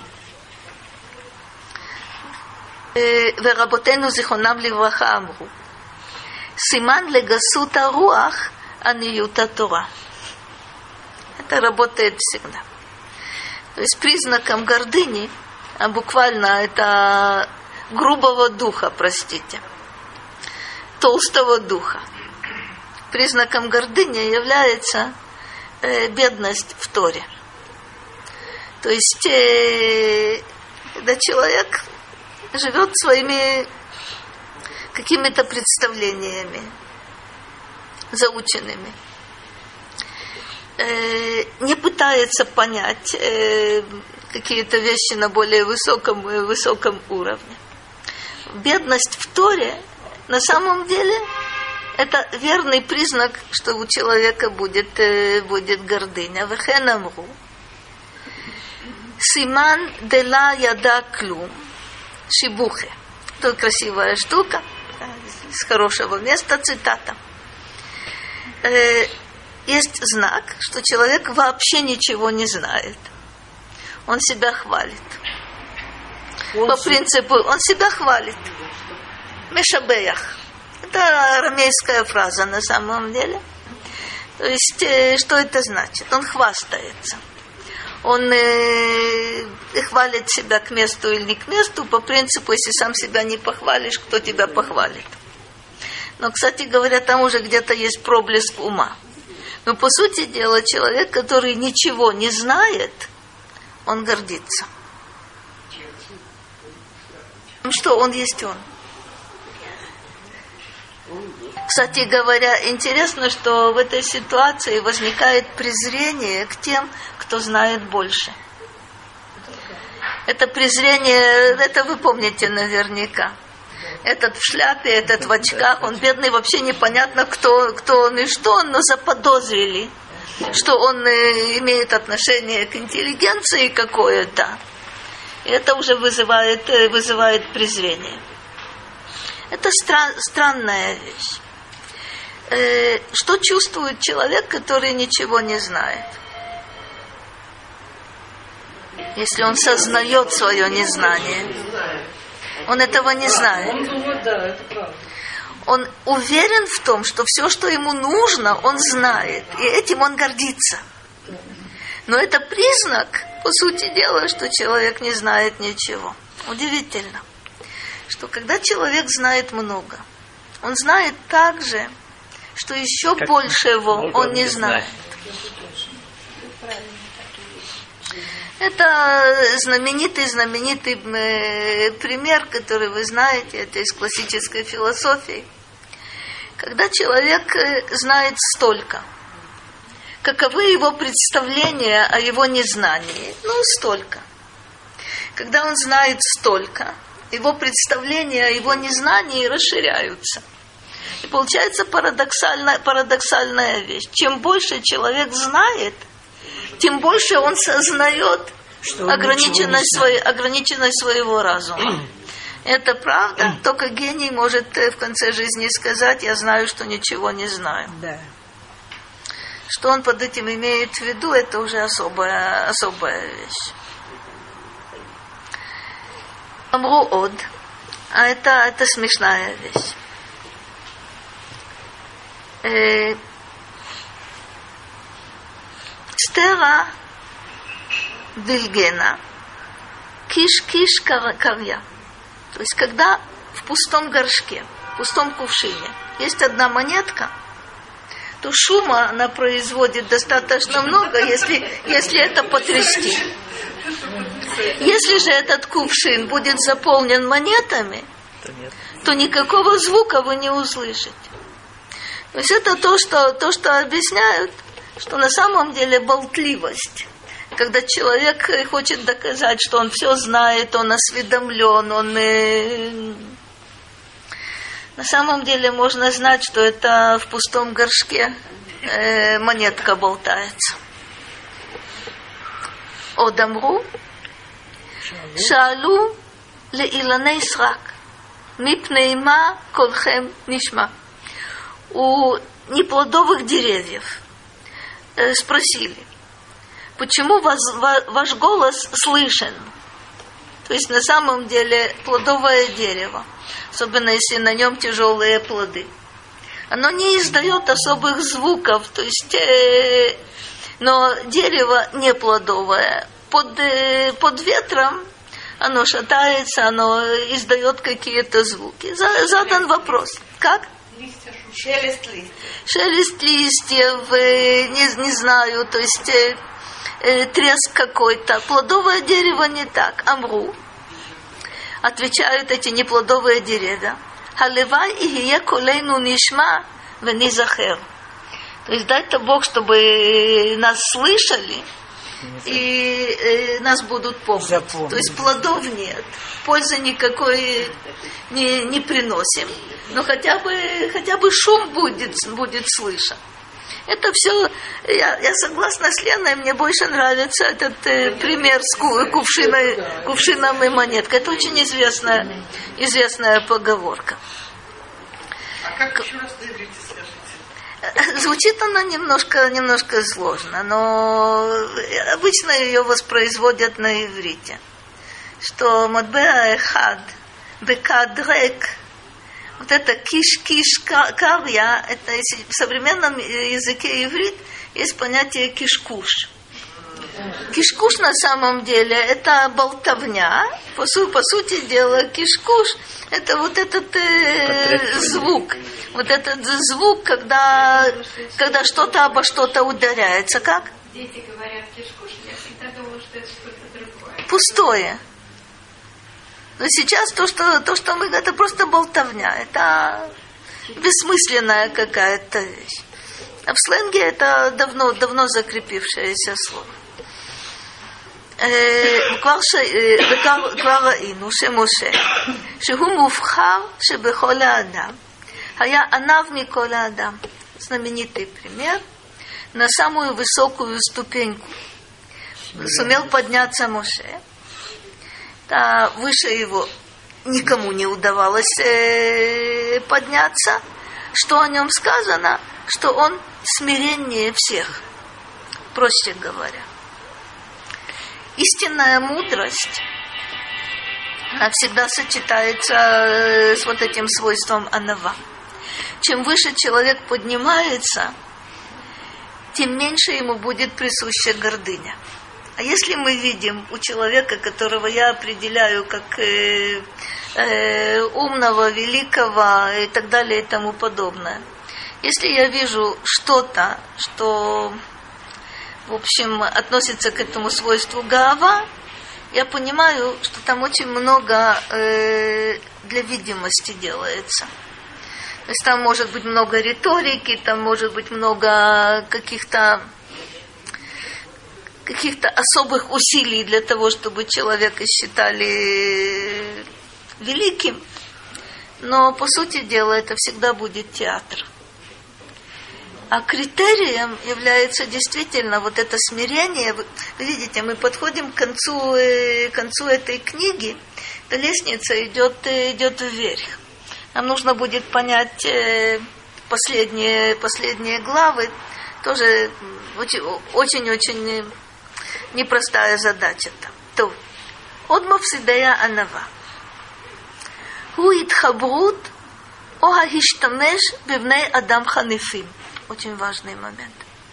э, Веработейну зихонам ливраха амру. Симан легасута руах аниюта Тора. Это работает всегда. То есть признаком гордыни, а буквально это грубого духа, простите, толстого духа. Признаком гордыни является э, бедность в Торе. То есть, э, когда человек живет своими какими-то представлениями, заученными, э, не пытается понять э, какие-то вещи на более высоком, высоком уровне. Бедность в Торе на самом деле это верный признак, что у человека будет, э, будет гордыня. Вехен амру. Симан дела яда клум. Шибухе. Это красивая штука. С хорошего места цитата. Э, есть знак, что человек вообще ничего не знает. Он себя хвалит. Он По себя... принципу, он себя хвалит. Мешабеях. Это арамейская фраза на самом деле. То есть, э, что это значит? Он хвастается. Он э, хвалит себя к месту или не к месту. По принципу, если сам себя не похвалишь, кто тебя похвалит? Но, кстати говоря, там уже где-то есть проблеск ума. Но, по сути дела, человек, который ничего не знает, он гордится. Ну что, он есть он. Кстати говоря, интересно, что в этой ситуации возникает презрение к тем, кто знает больше. Это презрение, это вы помните наверняка. Этот в шляпе, этот в очках, он бедный, вообще непонятно, кто, кто он и что он, но заподозрили, что он имеет отношение к интеллигенции какое-то. И это уже вызывает, вызывает презрение. Это стран, странная вещь. Э, что чувствует человек, который ничего не знает? Если он сознает свое незнание. Он этого не знает. Он думает, да, это правда. Он уверен в том, что все, что ему нужно, он знает. И этим он гордится. Но это признак, по сути дела, что человек не знает ничего. Удивительно, что когда человек знает много, он знает также, что еще как большего он не знает. Это знаменитый, знаменитый пример, который вы знаете, это из классической философии. Когда человек знает столько, каковы его представления о его незнании? Ну, столько. Когда он знает столько, его представления о его незнании расширяются. И получается парадоксальная, парадоксальная вещь. Чем больше человек знает, тем больше он сознает ограниченность, своей, ограниченность своего разума. Это правда. Только гений может в конце жизни сказать: я знаю, что ничего не знаю. Да. Что он под этим имеет в виду, это уже особая, особая вещь. Амру од. А это, это смешная вещь. Э, Стера Вильгена Киш-киш карья. То есть, когда в пустом горшке пустом кувшине есть одна монетка, то шума она производит достаточно много, если, если это потрясти. Если же этот кувшин будет заполнен монетами, то никакого звука вы не услышите. То есть это то, что, то, что объясняют, что на самом деле болтливость, когда человек хочет доказать, что он все знает, он осведомлен, он... Э, на самом деле можно знать, что это в пустом горшке э, монетка болтается. Одамру шалу леиланей срак мипнейма колхем нишма. У неплодовых деревьев э, спросили, почему вас, ва, ваш голос слышен? То есть на самом деле плодовое дерево, особенно если на нем тяжелые плоды, оно не издает особых звуков, то есть, э, но дерево не плодовое. Под, э, под ветром оно шатается, оно издает какие-то звуки. За, задан вопрос. Как? Шелест листьев. Шелест листьев, э, не, не знаю, то есть э, э, треск какой-то. Плодовое дерево не так. Амру. Отвечают эти неплодовые деревья. Халивай ихие колейну нишма венизахер. То есть дай-то Бог, чтобы нас слышали и э, нас будут помнить. Запомнить. То есть плодов нет, пользы никакой не, не приносим. Но хотя бы, хотя бы шум будет, будет слышен. Это все, я, я согласна с Леной, мне больше нравится этот э, пример с кувшиной, кувшином и монеткой. Это очень известная, известная поговорка. А как еще раз на иврите скажите? Звучит она немножко, немножко сложно, но обычно ее воспроизводят на иврите. Что матбеа эхад бекадрек, вот это киш-киш карья, это в современном языке иврит есть понятие кишкуш. Кишкуш на самом деле это болтовня. По, су, по сути дела кишкуш это вот этот э, звук. Вот этот звук, когда, когда что-то обо что-то ударяется. Как? Дети говорят кишкуш, я всегда думала, что это что-то другое. Пустое. Но сейчас то, что, то, что мы, это просто болтовня. Это бессмысленная какая-то вещь. А в сленге это давно, давно закрепившееся слово. וכבר ראינו שמשה, שהוא מובחר שבכל האדם, היה ענב מכל האדם. Знаменитый пример. На самую высокую ступеньку сумел подняться Моше. Да, выше его никому не удавалось э, подняться. Что о нем сказано? Что он смиреннее всех, проще говоря. Истинная мудрость, она всегда сочетается с вот этим свойством анава. Чем выше человек поднимается, тем меньше ему будет присуща гордыня. А если мы видим у человека, которого я определяю как э, э, умного, великого и так далее и тому подобное, если я вижу что-то, что, в общем, относится к этому свойству гаава, я понимаю, что там очень много э, для видимости делается. То есть там может быть много риторики, там может быть много каких-то каких-то особых усилий для того, чтобы человека считали великим. Но, по сути дела, это всегда будет театр. А критерием является действительно вот это смирение. Вы видите, мы подходим к концу, к концу этой книги, эта лестница идет, идет вверх. Нам нужно будет понять последние, последние главы. Тоже очень-очень непростая задача там. То, Одмов Сидая Анава. Хуит Хабрут Оха Хиштамеш Бивней Адам Ханифим. Очень важный момент.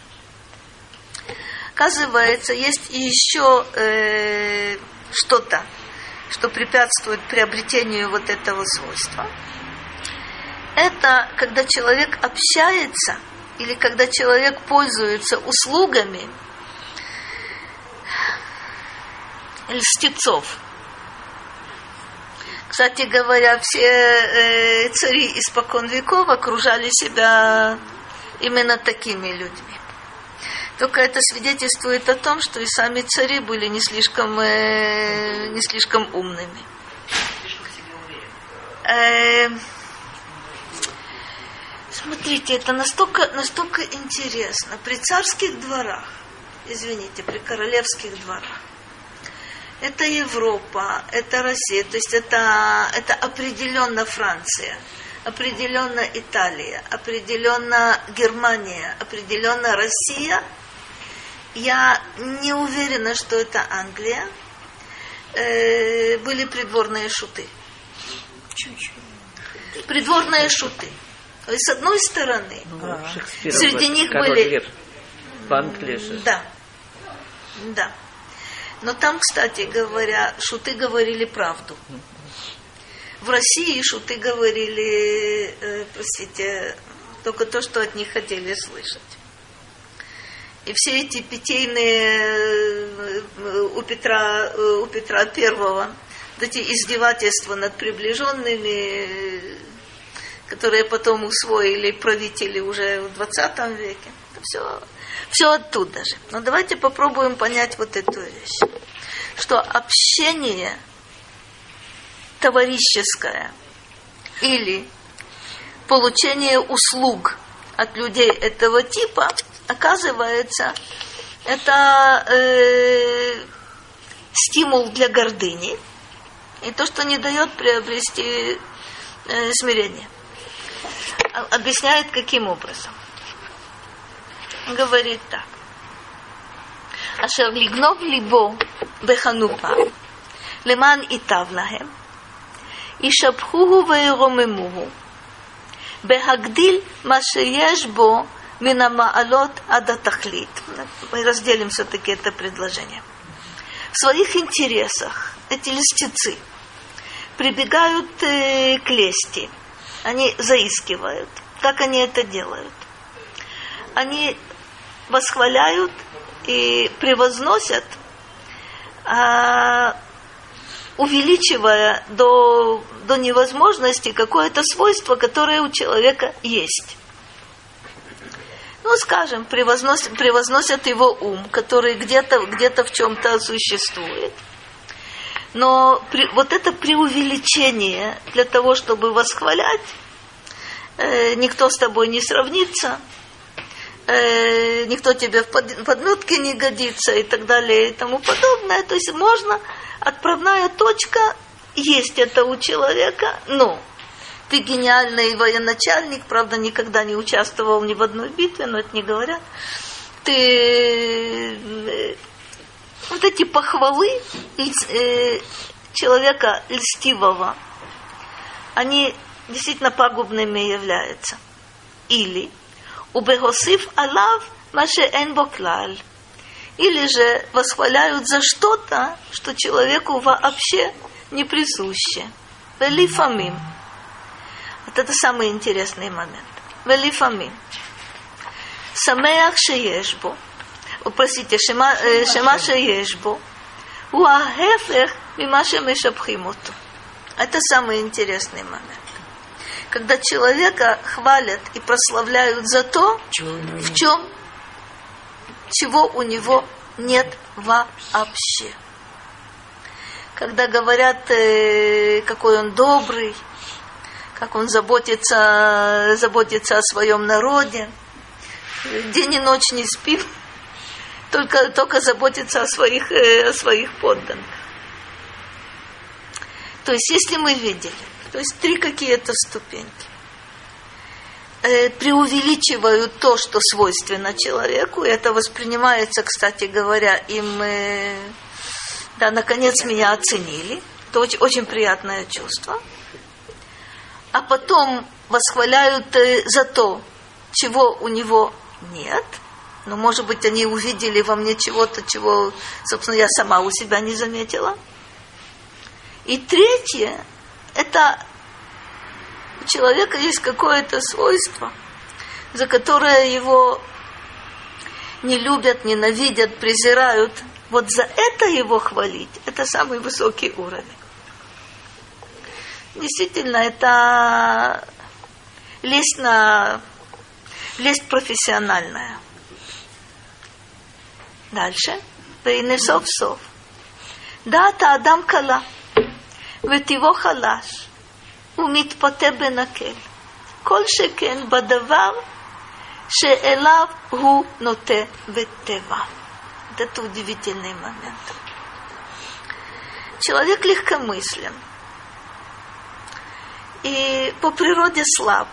Оказывается, есть еще э, что-то, что препятствует приобретению вот этого свойства. это когда человек общается или когда человек пользуется услугами льстецов. Кстати говоря, все э, цари испокон веков окружали себя именно такими людьми. Только это свидетельствует о том, что и сами цари были не слишком, э, не слишком умными. Э, смотрите, это настолько, настолько интересно. При царских дворах, извините, при королевских дворах, это Европа, это Россия, то есть это, это определенно Франция, определенно Италия, определенно Германия, определенно Россия. Я не уверена, что это Англия. Э, были придворные шуты. Придворные шуты. То есть, с одной стороны, Ну, Шекспир, среди них король были... Лир. В Англии же. Да, да. Но там, кстати говоря, шуты говорили правду. В России шуты говорили, э, простите, только то, что от них хотели слышать. И все эти питейные э, у Петра, э, у Петра Первого, вот эти издевательства над приближенными, э, которые потом усвоили правители уже в двадцатом веке, это все... Все оттуда же. Но давайте попробуем понять вот эту вещь. Что общение товарищеское или получение услуг от людей этого типа, оказывается, это э, стимул для гордыни и то, что не дает приобрести э, смирение. Объясняет, каким образом. Говорит так. Ашер лигнов либо беханупа, леман итав лахем, ишабхуху вейромемуху, бехагдил ма шееш бо мин амаалот ад атахлит. Мы разделим все-таки это предложение. В своих интересах эти льстецы прибегают э, к лести. Они заискивают. Как они это делают? Они восхваляют и превозносят, а, увеличивая до, до невозможности какое-то свойство, которое у человека есть. Ну, скажем, превозносят, превозносят его ум, который где-то, где-то в чем-то существует. Но при, вот это преувеличение для того, чтобы восхвалять, э, никто с тобой не сравнится, э, никто тебе в под, подметке не годится и так далее и тому подобное. То есть можно, отправная точка есть это у человека, но ты гениальный военачальник, правда, никогда не участвовал ни в одной битве, но это не говорят. Ты... Вот эти похвалы человека льстивого, они действительно пагубными являются. Или убегосив алав маше эн боклаль. Или же восхваляют за что-то, что человеку вообще не присуще. Велифамим. Вот это самый интересный момент. Велифамим. Самеах шеешбо. Простите, шема шеешбо. Уахефех мимаше мешапхимоту. Это самый интересный момент. Когда человека хвалят и прославляют за то, в чем, чего у него нет вообще. Когда говорят, какой он добрый, как он заботится, заботится о своем народе, день и ночь не спит, только, только заботится о своих, о своих подданных. То есть, если мы видели, то есть три какие-то ступеньки, э, преувеличивают то, что свойственно человеку, и это воспринимается, кстати говоря, им, э, да, наконец меня оценили, это очень, очень приятное чувство, а потом восхваляют э, за то, чего у него нет. Но, может быть, они увидели во мне чего-то, чего, собственно, я сама у себя не заметила. И третье, это У человека есть какое-то свойство, за которое его не любят, ненавидят, презирают. Вот за это его хвалить, это самый высокий уровень. Действительно, это лесть, на... лесть профессиональная. Дальше. והנה סוף סוף. דעת האדם קלה, וטבעו חלש, ומתפתה בנקל. כל שכן בדבר שאליו הוא נוטה בטבע. Это удивительный момент. Человек легкомыслен и по природе слаб.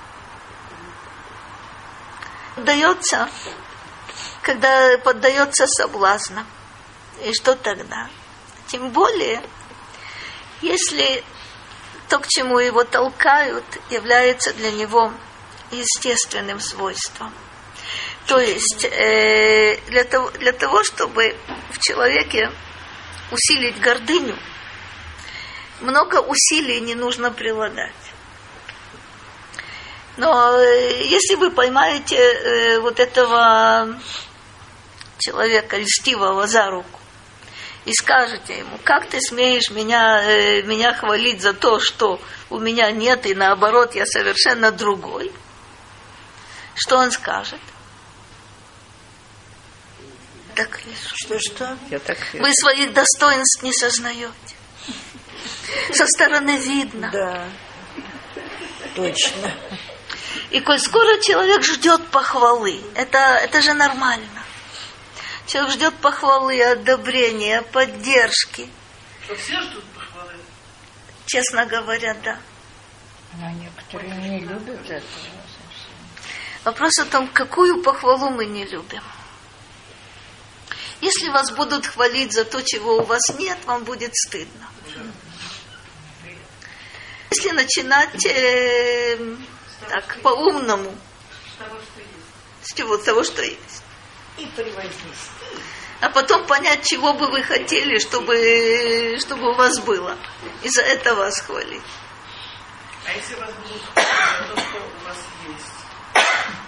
Поддается, когда поддается соблазнам. И что тогда? Тем более, если то, к чему его толкают, является для него естественным свойством. То есть э, для того, для того, чтобы в человеке усилить гордыню, много усилий не нужно прилагать. Но э, если вы поймаете э, вот этого человека льстивого за руку и скажете ему: как ты смеешь меня, э, меня хвалить за то, что у меня нет, и наоборот, я совершенно другой, что он скажет? Так что, что? Я так Вы своих достоинств не сознаете. Со стороны видно. Да, точно. И коль скоро человек ждет похвалы, это, это же нормально. Человек ждет похвалы, одобрения, поддержки. Что все ждут похвалы? Честно говоря, да. Но некоторые не любят этого. Вопрос о том, какую похвалу мы не любим. Если вас будут хвалить за то, чего у вас нет, вам будет стыдно. Если начинать э, так, по-умному, с чего, с того, что есть. И превознести. А потом понять, чего бы вы хотели, чтобы, чтобы у вас было. И за это вас хвалить. А если вас будут хвалить за то, что у вас есть?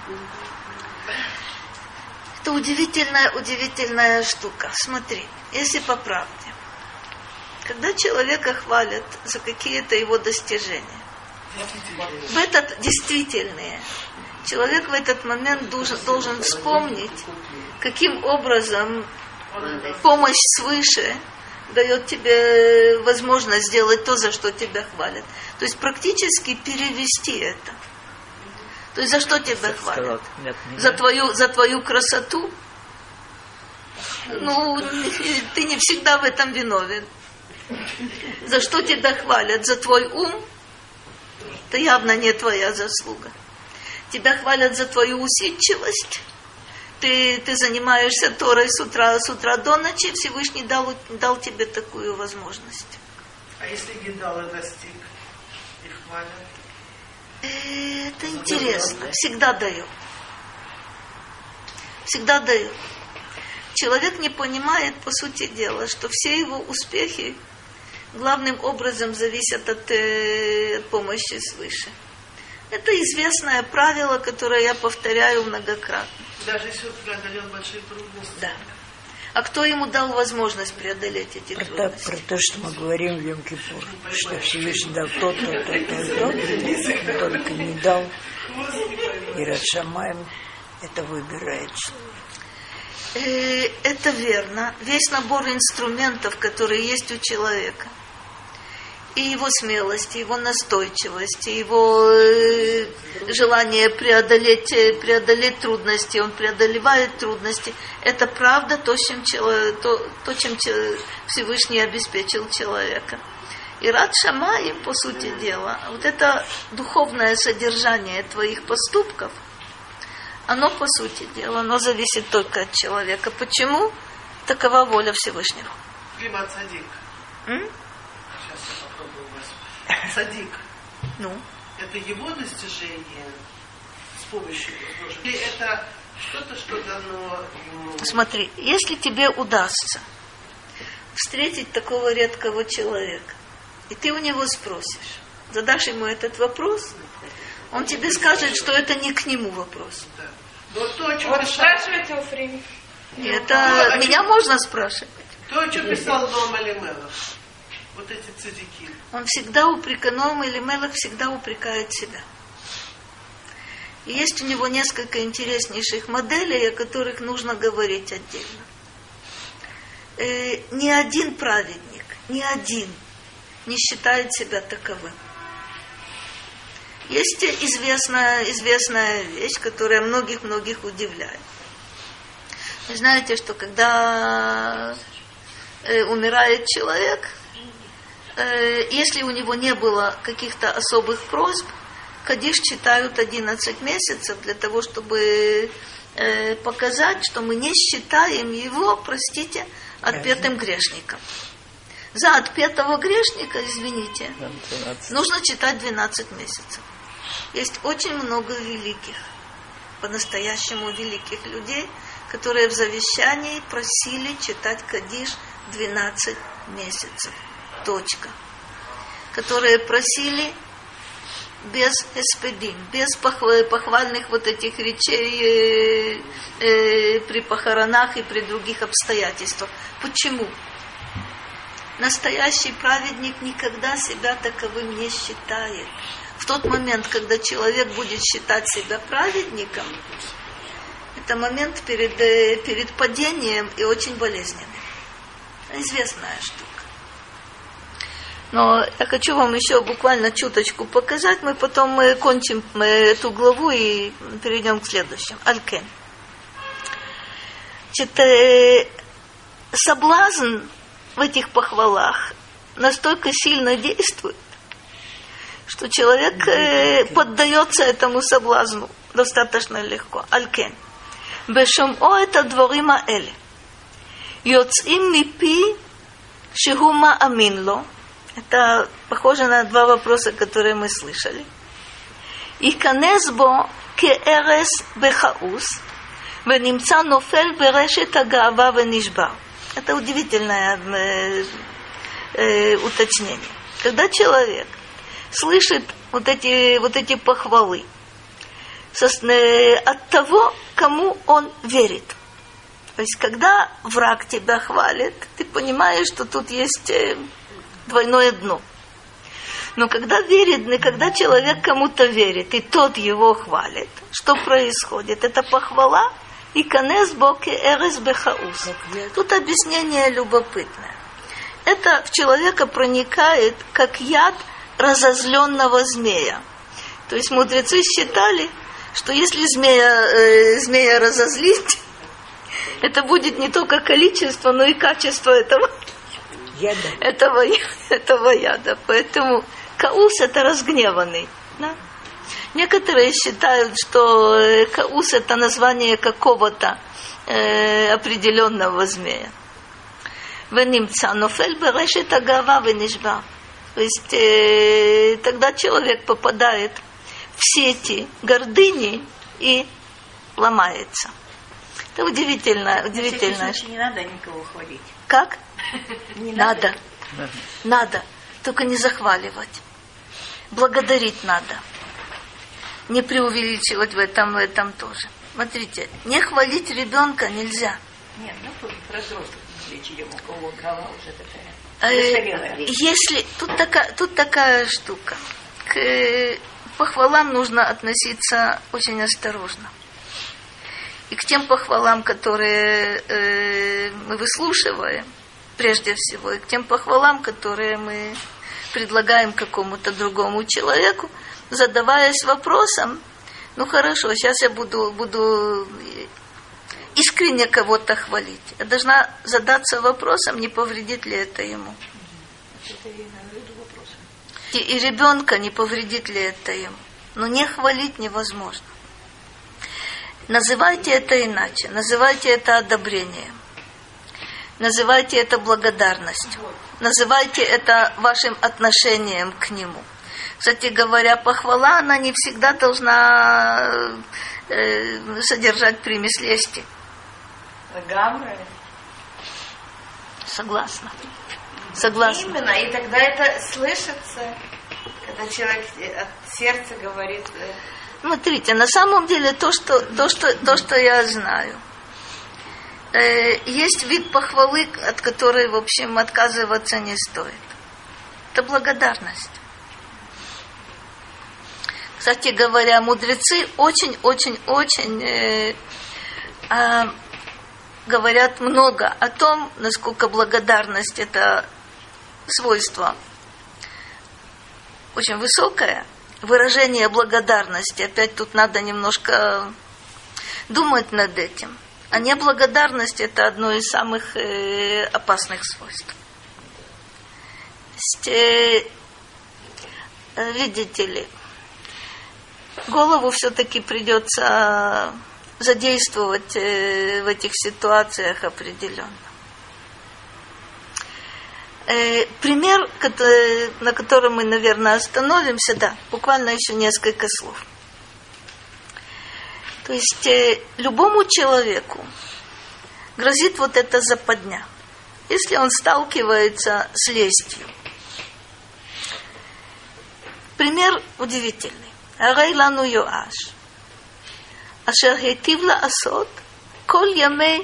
Это удивительная, удивительная штука. Смотри, если по правде, когда человека хвалят за какие-то его достижения, в этот действительные, человек в этот момент должен, должен вспомнить, каким образом помощь свыше дает тебе возможность сделать то, за что тебя хвалят. То есть практически перевести это. То есть за что тебя хвалят? За твою, за твою красоту? Ну, ты не всегда в этом виновен. За что тебя хвалят? За твой ум? Это явно не твоя заслуга. Тебя хвалят за твою усидчивость. Ты, ты занимаешься Торой с утра, с утра до ночи. Всевышний дал, дал тебе такую возможность. А если гидалы достиг, их хвалят? Это интересно. Всегда дает. Всегда дает. Человек не понимает, по сути дела, что все его успехи главным образом зависят от э, помощи свыше. Это известное правило, которое я повторяю многократно. Даже если он преодолел большие трудности. Да. А кто ему дал возможность преодолеть эти про трудности? То, про то, что мы говорим в Йом-Кипур, что Всевышний дал то, то, то, то, то, только не дал. И Рад Шамаим это выбирает. Это верно. Весь набор инструментов, которые есть у человека, и его смелость, и его настойчивость, и его э, желание преодолеть, преодолеть трудности, он преодолевает трудности. Это правда то, чем, человек, то, то, чем Всевышний обеспечил человека. И Рад Шамаим, по сути дела, вот это духовное содержание твоих поступков, оно, по сути дела, оно зависит только от человека. Почему? Такова воля Всевышнего. Климат садик. М? Сейчас я попробую вас. Садик. Ну? Это его достижение с помощью Божьей? Или это что-то, что дано ему? Смотри, если тебе удастся встретить такого редкого человека, и ты у него спросишь: задашь ему этот вопрос, он тебе скажет, что это не к нему вопрос. Да. Но то, о чем Вот писал, спрашивайте у Фрим. Это Ну, меня можно спрашивать. то, о чем писал Ноам Элимелах, вот эти цадики. Он всегда упрекает, Ноам Элимелах всегда упрекает себя. И есть у него несколько интереснейших моделей, о которых нужно говорить отдельно. Э, ни один праведник, ни один не считает себя таковым. Есть известная, известная вещь, которая многих-многих удивляет. Вы знаете, что когда э, умирает человек, э, если у него не было каких-то особых просьб, кадиш читают одиннадцать месяцев для того, чтобы э, показать, что мы не считаем его, простите, отпетым грешником. За отпетого грешника, извините, нужно читать двенадцать месяцев. Есть очень много великих, по-настоящему великих людей, которые в завещании просили читать кадиш двенадцать месяцев. Точка. Которые просили без эспедим, без похвальных вот этих речей э, э, при похоронах и при других обстоятельствах. Почему? Настоящий праведник никогда себя таковым не считает. В тот момент, когда человек будет считать себя праведником, это момент перед, перед падением и очень болезненный. Известная штука. Но я хочу вам еще буквально чуточку показать. Мы потом мы кончим эту главу и перейдем к следующему. Аль-Кен. Значит, соблазн в этих похвалах настолько сильно действует, что человек э, поддается этому соблазну достаточно легко. Аль-Кен. Бешом'о это дворима эле. Йоц'им мипи шигума аминло. Это похоже на два вопроса, которые мы слышали. Иканесбо кеэрес бехаус венимца нофель берешет агаава венишба. Это удивительное э, э, уточнение. Когда человек слышит вот эти, вот эти похвалы со, э, от того, кому он верит. То есть, когда враг тебя хвалит, ты понимаешь, что тут есть э, двойное дно. Но когда верит, когда человек кому-то верит, и тот его хвалит, что происходит? Это похвала и канес боки эрес бехаус. Тут объяснение любопытное. Это в человека проникает как яд разозленного змея. То есть мудрецы считали, что если змея, э, змея разозлить, это будет не только количество, но и качество этого яда. Этого, этого яда. Поэтому каус это разгневанный. Да? Некоторые считают, что каус это название какого-то э, определенного змея. Венимца нофель берешет агава венишба. То есть э, тогда человек попадает в сети гордыни и ломается. Это удивительно, удивительно. Не надо никого хвалить. Как? Не надо. Надо. Надо. Только не захваливать. Благодарить надо. Не преувеличивать в этом, в этом тоже. Смотрите, не хвалить ребенка нельзя. Нет, ну тут про взрослых речь идем, у кого голова уже такая. Э, если тут такая, тут такая штука. К э, похвалам нужно относиться очень осторожно. И к тем похвалам, которые э, мы выслушиваем, прежде всего, и к тем похвалам, которые мы предлагаем какому-то другому человеку, задаваясь вопросом, ну хорошо, сейчас я буду, буду искренне кого-то хвалить. Я должна задаться вопросом, не повредит ли это ему. И, и ребенка, не повредит ли это ему. Но не хвалить невозможно. Называйте это иначе. Называйте это одобрением. Называйте это благодарностью. Называйте это вашим отношением к нему. Кстати говоря, похвала, она не всегда должна э, содержать примесь лести. Согласна. Согласна. Именно, и тогда это слышится. Когда человек от сердца говорит... Смотрите, на самом деле то, что, то, что, то, что я знаю, э, есть вид похвалы, от которой, в общем, отказываться не стоит. Это благодарность. Кстати говоря, мудрецы очень-очень-очень э, э, говорят много о том, насколько благодарность – это свойство очень высокое. Выражение благодарности, опять тут надо немножко думать над этим. А неблагодарность – это одно из самых э, опасных свойств. То есть, э, видите ли, голову все-таки придется задействовать э, в этих ситуациях определенно. Э, пример, который, на котором мы, наверное, остановимся, да, буквально еще несколько слов. То есть э, любому человеку грозит вот эта западня, если он сталкивается с лестью. Пример удивительный. Арайлану Йоаш. Ашер хейтив лаасот, кол ямей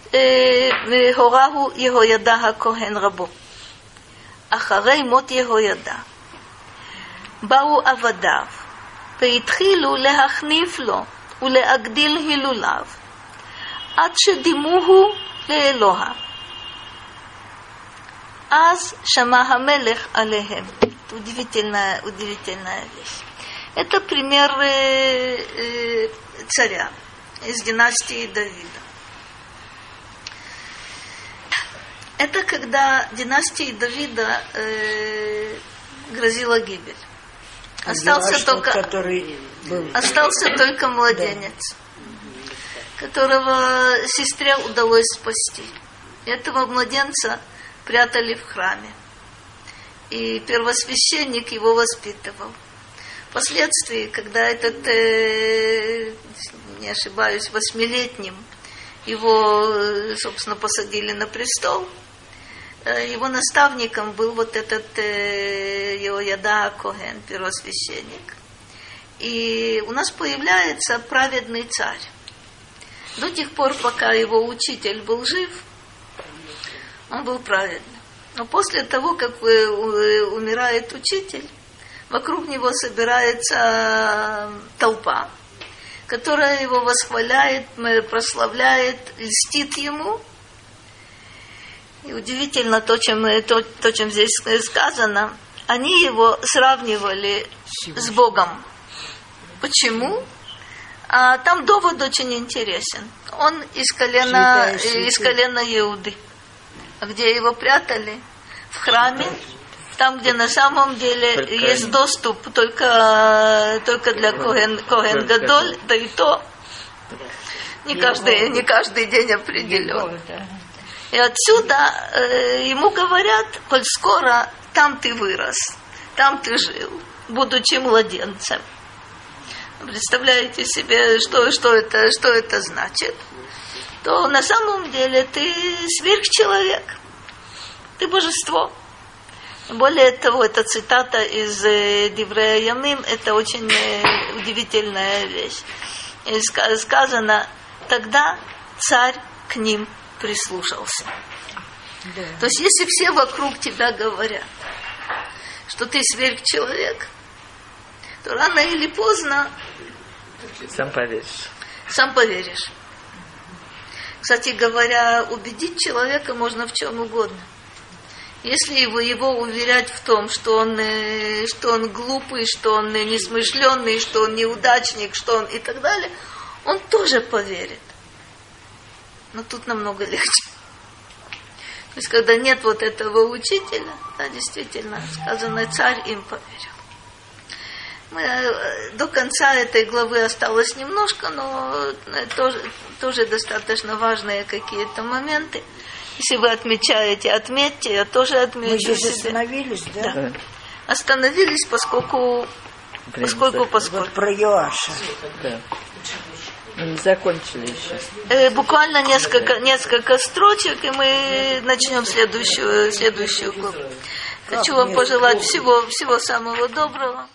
הורהו יהוידע הכהן רבו. אחרי מות יהוידע באו עבדיו והתחילו להחניף לו ולהגדיל הילוליו עד שדימוהו לאלוה. אז שמע המלך עליהם. Удивительная, удивительная вещь. Это пример э, э, царя из династии Давида. Это когда династии Давида э, грозила гибель. Остался, Гераш, только, который был... остался только младенец, да. которого сестре удалось спасти. Этого младенца прятали в храме. И первосвященник его воспитывал. Впоследствии, когда этот, э, не ошибаюсь, восьмилетним, его, собственно, посадили на престол, его наставником был вот этот Йеояда Коэн, первосвященник. И у нас появляется праведный царь. До тех пор, пока его учитель был жив, он был праведным. Но после того, как умирает учитель, вокруг него собирается толпа, которая его восхваляет, прославляет, льстит ему. И удивительно то, чем, то, то, чем здесь сказано, они его сравнивали с Богом. Почему? А там довод очень интересен. Он из колена, из колена Иуды. А где его прятали? В храме. Там, где на самом деле только есть доступ только, только для Коэн, Коэн Гадоль, да и то не каждый, не каждый день определен. И отсюда э, ему говорят, коль скоро там ты вырос, там ты жил, будучи младенцем. Представляете себе, что, что, это, что это значит? То на самом деле ты сверхчеловек, ты божество. Более того, эта цитата из Диврея Ямим, это очень удивительная вещь. И сказано, тогда царь к ним прислушался. Да. То есть, если все вокруг тебя говорят, что ты сверхчеловек, то рано или поздно сам поверишь. Сам поверишь. Кстати говоря, убедить человека можно в чем угодно. Если его, его уверять в том, что он, что он глупый, что он несмышленный, что он неудачник, что он и так далее, он тоже поверит. Но тут намного легче. То есть, когда нет вот этого учителя, да, действительно, сказано, царь им поверил. Мы, до конца этой главы осталось немножко, но тоже, тоже достаточно важные какие-то моменты. Если вы отмечаете, отметьте, я тоже отмечу. Мы здесь себе. остановились, да? Да. Остановились, поскольку, поскольку, поскольку. Вот про Йоаша. Да. Мы не закончили еще. Э, буквально несколько, несколько строчек, и мы начнем следующую, следующую главу. Хочу вам пожелать всего, всего самого доброго.